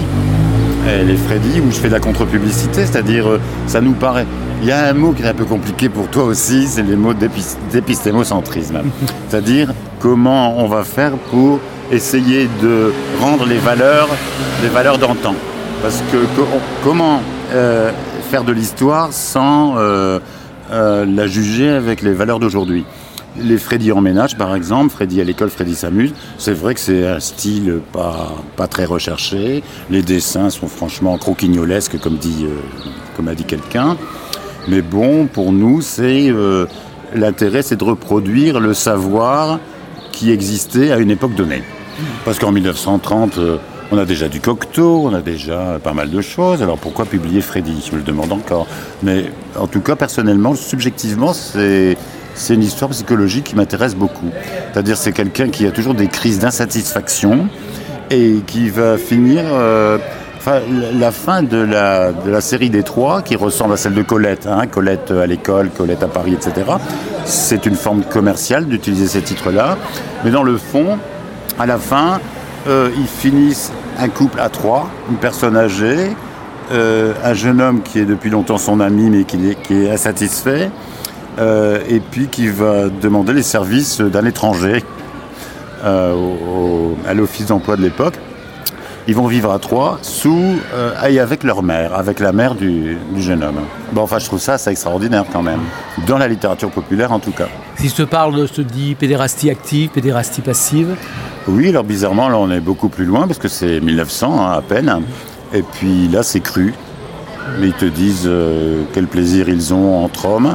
Et les Freddy, où je fais de la contre-publicité, c'est-à-dire, euh, ça nous paraît... Il y a un mot qui est un peu compliqué pour toi aussi, c'est les mots d'épis... d'épistémocentrisme. C'est-à-dire, comment on va faire pour essayer de rendre les valeurs, les valeurs d'antan. Parce que co- comment euh, faire de l'histoire sans euh, euh, la juger avec les valeurs d'aujourd'hui? Les Freddy emménage, par exemple, Freddy à l'école, Freddy s'amuse. C'est vrai que c'est un style pas, pas très recherché. Les dessins sont franchement croquignolesques, comme, dit, euh, comme a dit quelqu'un. Mais bon, pour nous, c'est euh, l'intérêt, c'est de reproduire le savoir qui existait à une époque donnée. Parce qu'en mille neuf cent trente, euh, on a déjà du Cocteau, on a déjà pas mal de choses. Alors pourquoi publier Freddy? Je me le demande encore. Mais en tout cas, personnellement, subjectivement, c'est, c'est une histoire psychologique qui m'intéresse beaucoup. C'est-à-dire c'est quelqu'un qui a toujours des crises d'insatisfaction et qui va finir... Euh, enfin, la fin de la, de la série des trois, qui ressemble à celle de Colette, hein, Colette à l'école, Colette à Paris, et cetera, c'est une forme commerciale d'utiliser ces titres-là. Mais dans le fond, à la fin, euh, ils finissent un couple à trois, une personne âgée, euh, un jeune homme qui est depuis longtemps son ami mais qui est, qui est insatisfait, euh, et puis qui va demander les services d'un étranger euh, au, à l'office d'emploi de l'époque. Ils vont vivre à trois, sous euh, et avec leur mère, avec la mère du, du jeune homme. Bon, enfin, je trouve ça assez extraordinaire quand même, dans la littérature populaire en tout cas. Si je te parle, je te dis pédérastie active, pédérastie passive. Oui, alors bizarrement, là, on est beaucoup plus loin, parce que c'est mille neuf cents, hein, à peine. Et puis là, c'est cru. Ils te disent euh, quel plaisir ils ont entre hommes.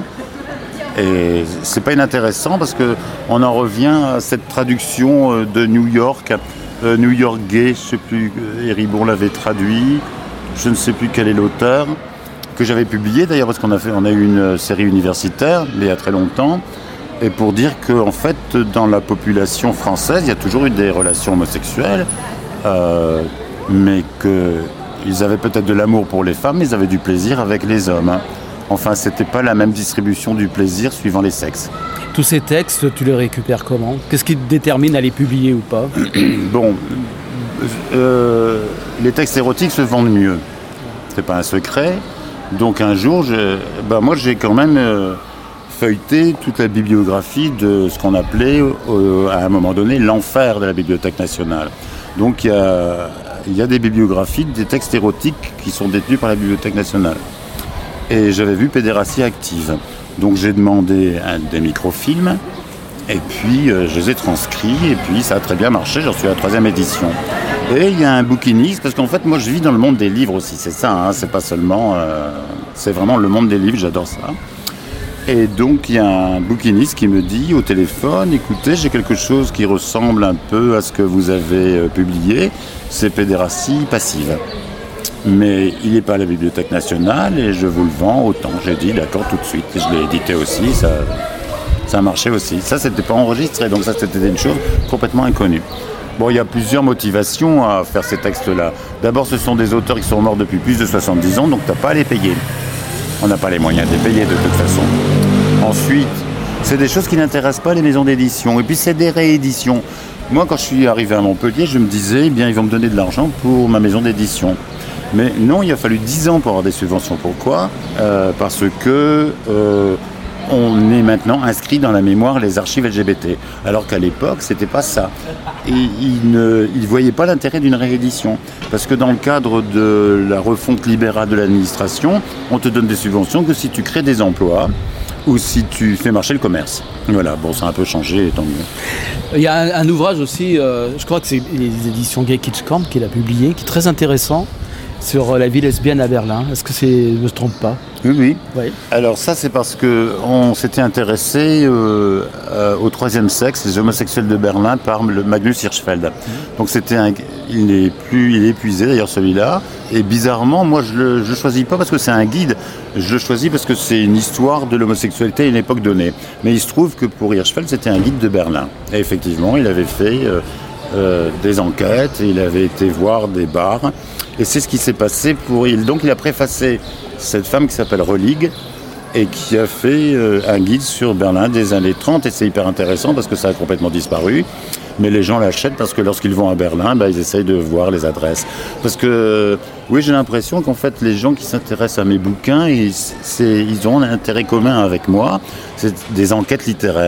Et c'est pas inintéressant, parce qu'on en revient à cette traduction euh, de New York, euh, New York Gay, je sais plus, Héribon l'avait traduit, je ne sais plus quel est l'auteur, que j'avais publié d'ailleurs, parce qu'on a, fait, on a eu une série universitaire, mais il y a très longtemps. Et pour dire qu'en fait, dans la population française, il y a toujours eu des relations homosexuelles, euh, mais qu'ils avaient peut-être de l'amour pour les femmes, mais ils avaient du plaisir avec les hommes. Hein. Enfin, c'était pas la même distribution du plaisir suivant les sexes. Tous ces textes, tu les récupères comment? Qu'est-ce qui te détermine à les publier ou pas? Bon, euh, les textes érotiques se vendent mieux. C'est pas un secret. Donc un jour, je, ben moi j'ai quand même... Euh, feuilleter toute la bibliographie de ce qu'on appelait euh, à un moment donné l'enfer de la Bibliothèque nationale. Donc il y a, il y a des bibliographies, des textes érotiques qui sont détenus par la Bibliothèque nationale. Et j'avais vu Pédérastie active. Donc j'ai demandé un, des microfilms et puis euh, je les ai transcrits et puis ça a très bien marché, j'en suis à la troisième édition. Et il y a un bouquiniste, parce qu'en fait moi je vis dans le monde des livres aussi, c'est ça, hein, c'est pas seulement... Euh, c'est vraiment le monde des livres, j'adore ça. Et donc, il y a un bouquiniste qui me dit au téléphone, écoutez, j'ai quelque chose qui ressemble un peu à ce que vous avez euh, publié, c'est Pédérastie passive. Mais il n'est pas à la Bibliothèque nationale et je vous le vends autant. J'ai dit, d'accord, tout de suite. Et je l'ai édité aussi, ça, ça a marché aussi. Ça, c'était pas enregistré, donc ça, c'était une chose complètement inconnue. Bon, il y a plusieurs motivations à faire ces textes-là. D'abord, ce sont des auteurs qui sont morts depuis plus de soixante-dix ans, donc tu n'as pas à les payer. On n'a pas les moyens de les payer de toute façon. Ensuite, c'est des choses qui n'intéressent pas les maisons d'édition. Et puis c'est des rééditions. Moi, quand je suis arrivé à Montpellier, je me disais, eh bien, ils vont me donner de l'argent pour ma maison d'édition. Mais non, il a fallu dix ans pour avoir des subventions. Pourquoi ? euh, Parce que euh, on est maintenant inscrit dans la mémoire les archives L G B T. Alors qu'à l'époque, c'était pas ça. Et ils ne ils voyaient pas l'intérêt d'une réédition. Parce que dans le cadre de la refonte libérale de l'administration, on te donne des subventions que si tu crées des emplois ou si tu fais marcher le commerce. Voilà, bon, ça a un peu changé, tant mieux. Il y a un, un ouvrage aussi, euh, je crois que c'est les éditions Gay Kitschkamp qui l'a publié, qui est très intéressant, sur la vie lesbienne à Berlin. Est-ce que c'est... je ne me trompe pas? Oui, oui. Oui. Alors ça, c'est parce qu'on s'était intéressé euh, euh, au troisième sexe, les homosexuels de Berlin, par le Magnus Hirschfeld. Mmh. Donc c'était un... il est plus, il est épuisé d'ailleurs celui-là. Et bizarrement, moi je le, je le choisis pas parce que c'est un guide. Je le choisis parce que c'est une histoire de l'homosexualité à une époque donnée. Mais il se trouve que pour Hirschfeld, c'était un guide de Berlin. Et effectivement, il avait fait euh, euh, des enquêtes, il avait été voir des bars. Et c'est ce qui s'est passé pour il. Donc il a préfacé cette femme qui s'appelle Relig et qui a fait euh, un guide sur Berlin des années trente. Et c'est hyper intéressant parce que ça a complètement disparu. Mais les gens l'achètent parce que lorsqu'ils vont à Berlin, bah, ils essayent de voir les adresses. Parce que, oui, j'ai l'impression qu'en fait, les gens qui s'intéressent à mes bouquins, ils, c'est, ils ont un intérêt commun avec moi. C'est des enquêtes littéraires.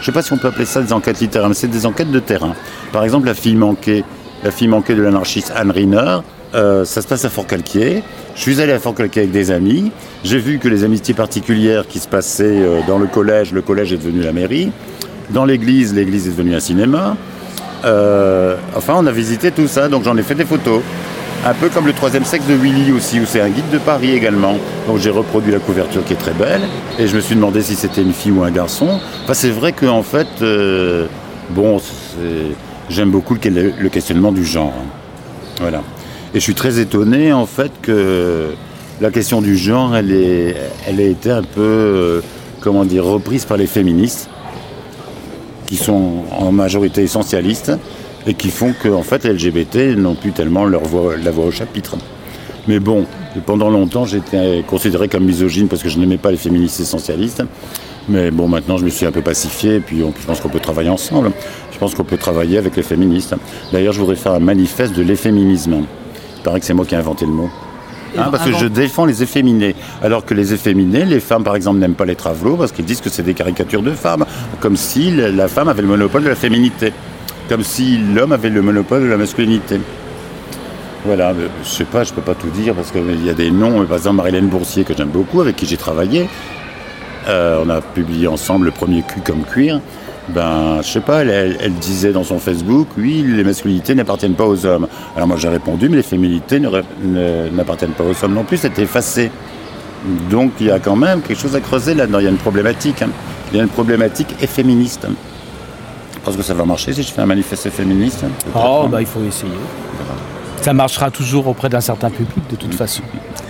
je sais pas si on peut appeler ça des enquêtes littéraires, mais c'est des enquêtes de terrain. Par exemple, La fille manquée, la fille manquée de l'anarchiste Anne Riner, euh, ça se passe à Fort-Calquier. Je suis allé à Fort-Calquier avec des amis. J'ai vu que les amitiés particulières qui se passaient euh, dans le collège, le collège est devenu la mairie. Dans l'église, l'église est devenue un cinéma. Euh, enfin, on a visité tout ça, donc j'en ai fait des photos. Un peu comme le troisième sexe de Willy aussi, où c'est un guide de Paris également. Donc j'ai reproduit la couverture qui est très belle, et je me suis demandé si c'était une fille ou un garçon. Enfin, c'est vrai qu'en fait, euh, bon, c'est... j'aime beaucoup le, le questionnement du genre. Voilà. Et je suis très étonné, en fait, que la question du genre, elle, est, elle a été un peu, euh, comment dire, reprise par les féministes, qui sont en majorité essentialistes, et qui font que, en fait, les L G B T n'ont plus tellement leur voix, la voix au chapitre. Mais bon, pendant longtemps, j'étais considéré comme misogyne parce que je n'aimais pas les féministes essentialistes. Mais bon, maintenant, je me suis un peu pacifié, et puis on, je pense qu'on peut travailler ensemble. Je pense qu'on peut travailler avec les féministes. D'ailleurs, je voudrais faire un manifeste de l'efféminisme. Il paraît que c'est moi qui ai inventé le mot. Hein, parce que je défends les efféminés. Alors que les efféminés, les femmes, par exemple, n'aiment pas les travelots parce qu'ils disent que c'est des caricatures de femmes. Comme si la femme avait le monopole de la féminité. Comme si l'homme avait le monopole de la masculinité. Voilà, je sais pas, je peux pas tout dire parce qu'il y a des noms. Par exemple, Marilène Boursier, que j'aime beaucoup, avec qui j'ai travaillé. Euh, on a publié ensemble le premier Cul comme cuir. Ben, je sais pas, elle, elle, elle disait dans son Facebook, oui, les masculinités n'appartiennent pas aux hommes. Alors moi j'ai répondu, mais les fémininités ne, ne, n'appartiennent pas aux hommes non plus, c'est effacé. Donc il y a quand même quelque chose à creuser là-dedans, il y a une problématique. Hein. Il y a une problématique et féministe. Je pense que ça va marcher si je fais un manifeste féministe. Oh, bah il faut essayer. Ça marchera toujours auprès d'un certain public de toute mmh. façon.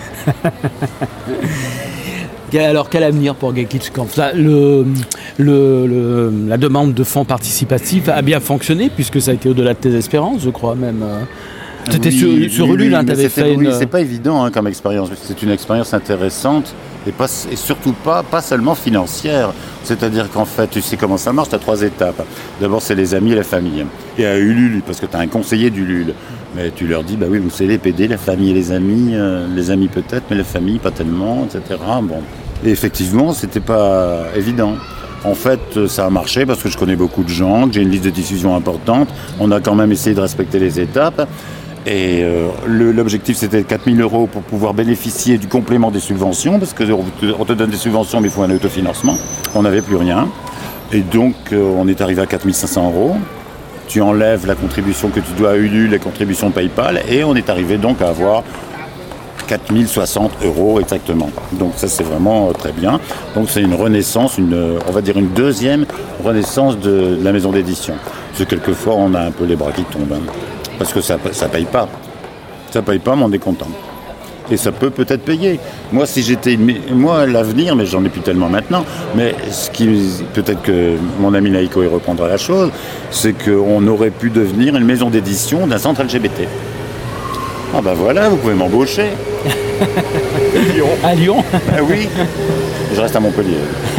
Alors, quel avenir pour Gay Kids Camp ? le, le, le, La demande de fonds participatifs a bien fonctionné, puisque ça a été au-delà de tes espérances, je crois même. C'était oui, sur, sur oui, Ulule, hein, tu avais fait oui, une... c'est pas évident hein, comme expérience. C'est une expérience intéressante et, pas, et surtout pas, pas seulement financière. C'est-à-dire qu'en fait, tu sais comment ça marche, tu as trois étapes. D'abord, c'est les amis et la famille. Et à Ulule, parce que tu as un conseiller d'Ulule. Mais tu leur dis, bah oui, vous savez, les P D, la famille et les amis, euh, les amis peut-être, mais la famille pas tellement, et cetera. Bon. Et effectivement, c'était pas évident. En fait, ça a marché parce que je connais beaucoup de gens, que j'ai une liste de diffusion importante. On a quand même essayé de respecter les étapes. Et euh, le, l'objectif, c'était quatre mille euros pour pouvoir bénéficier du complément des subventions, parce qu'on te, te donne des subventions, mais il faut un autofinancement. On n'avait plus rien. Et donc, euh, on est arrivé à quatre mille cinq cents euros. Tu enlèves la contribution que tu dois à Ulule, la contribution PayPal, et on est arrivé donc à avoir quatre mille soixante euros exactement. Donc ça, c'est vraiment euh, très bien. Donc c'est une renaissance, une, on va dire une deuxième renaissance de, de la maison d'édition. Parce que quelquefois, on a un peu les bras qui tombent. Hein, parce que ça ne paye pas. Ça ne paye pas, mais on est content. Et ça peut peut-être payer. Moi, si j'étais... Moi, à l'avenir, mais j'en ai plus tellement maintenant, mais ce qui, peut-être que mon ami Naïko y reprendra la chose, c'est qu'on aurait pu devenir une maison d'édition d'un centre L G B T. Ah ben voilà, vous pouvez m'embaucher. Lyon. À Lyon. Ah oui. Je reste à Montpellier.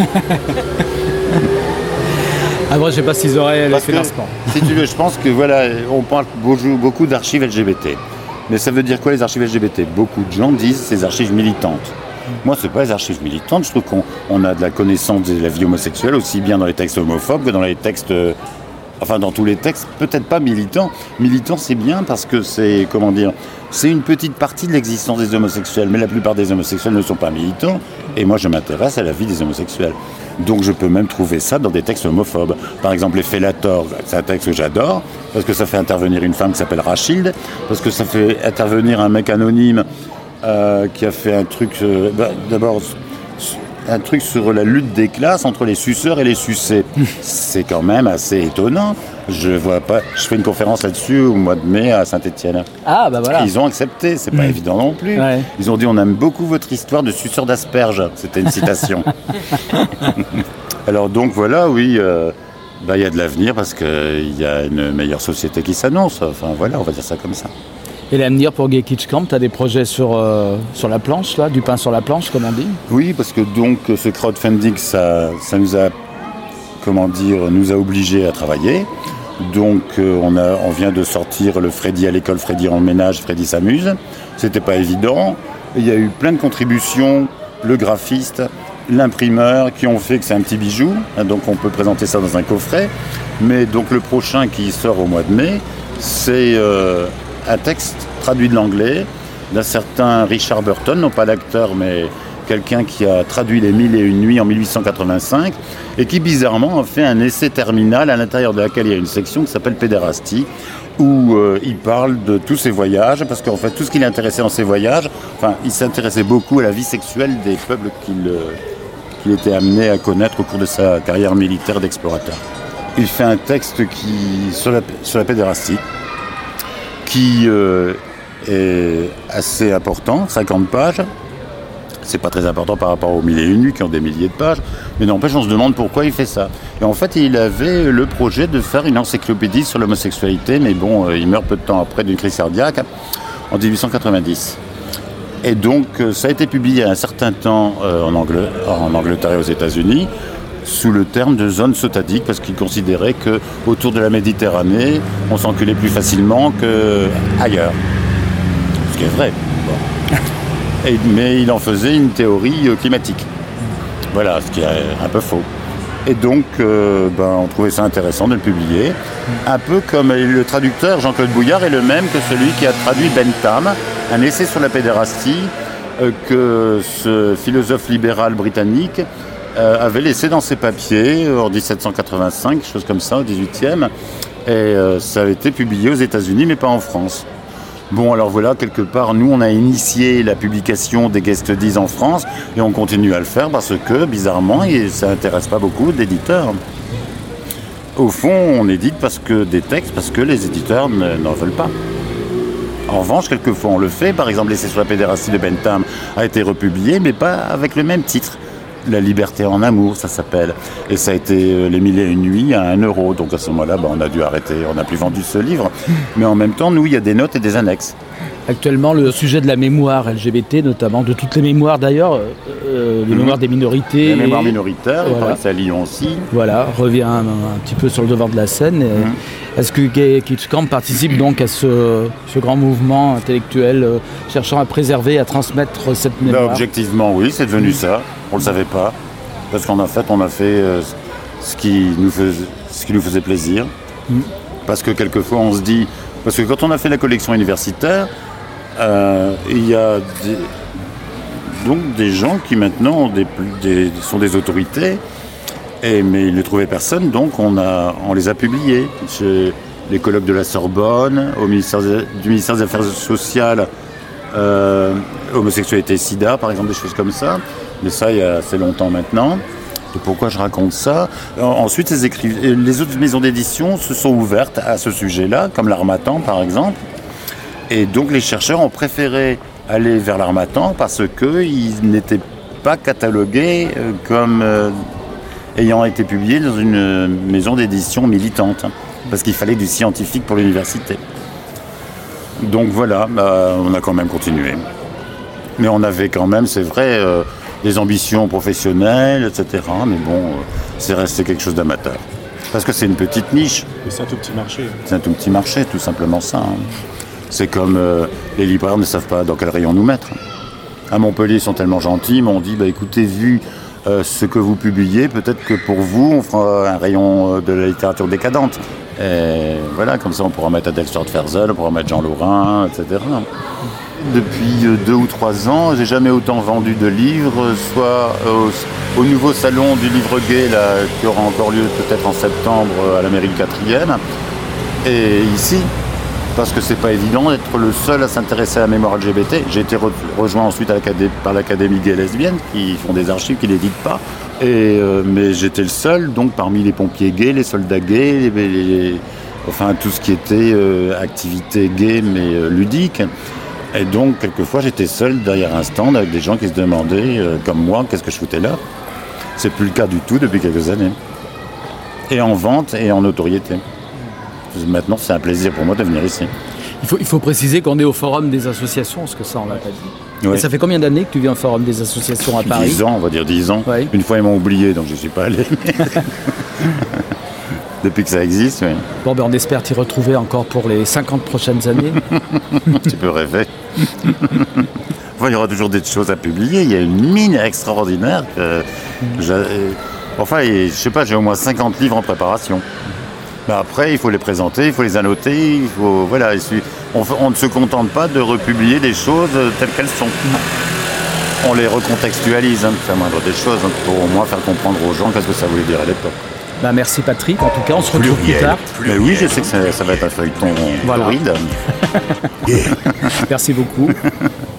Ah moi, je ne sais pas s'ils auraient le financement. Si tu veux, je pense que voilà, on parle beaucoup d'archives L G B T. Mais ça veut dire quoi les archives L G B T ? Beaucoup de gens disent ces archives militantes. Moi, ce n'est pas les archives militantes. Je trouve qu'on on a de la connaissance de la vie homosexuelle aussi bien dans les textes homophobes que dans les textes... Euh, enfin, dans tous les textes, peut-être pas militants. Militants, c'est bien parce que c'est, comment dire, c'est une petite partie de l'existence des homosexuels. Mais la plupart des homosexuels ne sont pas militants. Et moi, je m'intéresse à la vie des homosexuels. Donc, je peux même trouver ça dans des textes homophobes. Par exemple, les Fellator, c'est un texte que j'adore, parce que ça fait intervenir une femme qui s'appelle Rachilde, parce que ça fait intervenir un mec anonyme euh, qui a fait un truc... Euh, bah, d'abord... un truc sur la lutte des classes entre les suceurs et les sucés. C'est quand même assez étonnant. Je vois pas. Je fais une conférence là-dessus au mois de mai à Saint-Étienne. Ah bah voilà. Ils ont accepté. C'est pas mmh. évident non plus. Ouais. Ils ont dit on aime beaucoup votre histoire de suceur d'asperges. C'était une citation. Alors donc voilà, oui. Euh, bah il y a de l'avenir parce que il y a une meilleure société qui s'annonce. Enfin voilà, on va dire ça comme ça. Et l'avenir pour Gay Kids Camp, tu as des projets sur, euh, sur la planche, là, du pain sur la planche, comme on dit ? Oui, parce que donc ce crowdfunding, ça, ça nous a, comment dire, nous a obligés à travailler. Donc euh, on, a, on vient de sortir le Freddy à l'école, Freddy en ménage, Freddy s'amuse. C'était pas évident. Il y a eu plein de contributions, le graphiste, l'imprimeur qui ont fait que c'est un petit bijou. Donc on peut présenter ça dans un coffret. Mais donc le prochain qui sort au mois de mai, c'est euh, un texte traduit de l'anglais d'un certain Richard Burton, non pas l'acteur, mais quelqu'un qui a traduit Les Mille et Une Nuits en dix-huit cent quatre-vingt-cinq et qui bizarrement a fait un essai terminal à l'intérieur de laquelle il y a une section qui s'appelle Pédérastie, où euh, il parle de tous ses voyages, parce qu'en fait tout ce qui l'intéressait dans ses voyages, enfin il s'intéressait beaucoup à la vie sexuelle des peuples qu'il, euh, qu'il était amené à connaître au cours de sa carrière militaire d'explorateur. Il fait un texte qui, sur, la, sur la pédérastie qui euh, est assez important, cinquante pages. C'est pas très important par rapport aux Mille et Une Nuits qui ont des milliers de pages, mais n'empêche, on se demande pourquoi il fait ça. Et en fait, il avait le projet de faire une encyclopédie sur l'homosexualité, mais bon, il meurt peu de temps après d'une crise cardiaque, en dix-huit cent quatre-vingt-dix. Et donc, ça a été publié à un certain temps euh, en, Angl- en Angleterre et aux États-Unis, sous le terme de zone sotadique, parce qu'il considérait qu'autour de la Méditerranée, on s'enculait plus facilement qu'ailleurs. Ce qui est vrai. Bon. Et, mais il en faisait une théorie euh, climatique. Voilà, ce qui est un peu faux. Et donc, euh, ben, on trouvait ça intéressant de le publier. Un peu comme le traducteur Jean-Claude Bouillard est le même que celui qui a traduit Bentham, un essai sur la pédérastie euh, que ce philosophe libéral britannique euh, avait laissé dans ses papiers euh, en dix-sept cent quatre-vingt-cinq, chose comme ça, au dix-huitième. Et euh, ça a été publié aux États-Unis, mais pas en France. Bon, alors voilà, quelque part, nous, on a initié la publication des Guest Studies en France et on continue à le faire parce que, bizarrement, ça n'intéresse pas beaucoup d'éditeurs. Au fond, on édite parce que des textes, parce que les éditeurs n'en veulent pas. En revanche, quelquefois, on le fait. Par exemple, l'essai sur la pédérastie de Bentham a été republié, mais pas avec le même titre. La liberté en amour, ça s'appelle. Et ça a été euh, Les Mille et Une Nuits à un euro. Donc à ce moment-là, bah, on a dû arrêter, on n'a plus vendu ce livre. Mais en même temps, nous, il y a des notes et des annexes. Actuellement, le sujet de la mémoire L G B T, notamment de toutes les mémoires d'ailleurs, euh, les mmh. mémoires des minorités. Les mémoires minoritaires, voilà. C'est à Lyon aussi. Voilà, revient un, un petit peu sur le devant de la scène. Mmh. Est-ce que Gay Kitsch Camp participe donc à ce, ce grand mouvement intellectuel euh, cherchant à préserver, à transmettre cette mémoire? Là, objectivement, oui, c'est devenu mmh. ça. On ne le savait pas. Parce qu'en fait, on a fait euh, ce, qui nous faisait, ce qui nous faisait plaisir. Mmh. Parce que quelquefois, on se dit... Parce que quand on a fait la collection universitaire, euh, il y a des, donc des gens qui maintenant ont des, des, sont des autorités, et, mais ils ne trouvaient personne, donc on, a, on les a publiés. Chez les colloques de la Sorbonne, au ministère, du ministère des Affaires sociales, euh, homosexualité sida, par exemple, des choses comme ça. Mais ça, il y a assez longtemps maintenant. Et pourquoi je raconte ça? Ensuite, les, écriv... les autres maisons d'édition se sont ouvertes à ce sujet-là, comme l'Harmattan, par exemple. Et donc, les chercheurs ont préféré aller vers l'Harmattan parce qu'ils n'étaient pas catalogués comme euh, ayant été publiés dans une maison d'édition militante. Parce qu'il fallait du scientifique pour l'université. Donc voilà, bah, on a quand même continué. Mais on avait quand même, c'est vrai... Euh, des ambitions professionnelles, et cetera. Mais bon, euh, c'est resté quelque chose d'amateur. Parce que c'est une petite niche. Et c'est un tout petit marché. C'est un tout petit marché, tout simplement ça. Hein. C'est comme euh, les libraires ne savent pas dans quel rayon nous mettre. À Montpellier, ils sont tellement gentils, ils m'ont dit, bah, écoutez, vu euh, ce que vous publiez, peut-être que pour vous, on fera un rayon euh, de la littérature décadente. Et voilà, comme ça, on pourra mettre Adèle Stewart-Ferzel, on pourra mettre Jean Lorrain, et cetera. Depuis deux ou trois ans, j'ai jamais autant vendu de livres, soit au, au nouveau salon du livre gay là, qui aura encore lieu peut-être en septembre à la mairie du quatrième, et ici, parce que c'est pas évident d'être le seul à s'intéresser à la mémoire L G B T. J'ai été re- rejoint ensuite à l'acadé- par l'Académie gay et lesbienne, qui font des archives, qui n'éditent pas, et, euh, mais j'étais le seul, donc parmi les pompiers gays, les soldats gays, les, les, enfin tout ce qui était euh, activité gay mais euh, ludique. Et donc, quelquefois, j'étais seul derrière un stand avec des gens qui se demandaient, euh, comme moi, qu'est-ce que je foutais là. C'est plus le cas du tout depuis quelques années. Et en vente et en notoriété. Maintenant, c'est un plaisir pour moi de venir ici. Il faut, il faut préciser qu'on est au Forum des associations, parce que ça, on l'a pas dit. Oui. Et ça fait combien d'années que tu viens au Forum des associations à Paris? Dix ans, on va dire dix ans. Oui. Une fois, ils m'ont oublié, donc je ne suis pas allé. Depuis que ça existe, oui. Bon, ben on espère t'y retrouver encore pour les cinquante prochaines années. Tu peux rêver. Voilà. fois, il y aura toujours des choses à publier. Il y a une mine extraordinaire. Que j'ai- enfin, et, je sais pas, j'ai au moins cinquante livres en préparation. Mais après, il faut les présenter, il faut les annoter, il faut, voilà, il suffit- on, f- on ne se contente pas de republier des choses telles qu'elles sont. On les recontextualise, hein, pour faire moindre des choses, hein, pour au moins faire comprendre aux gens qu'est-ce que ça voulait dire à l'époque. Bah, merci Patrick, en tout cas on se retrouve plus tard. Mais oui, je sais que ça, ça va être un feuilleton Voilà. torride. Merci beaucoup.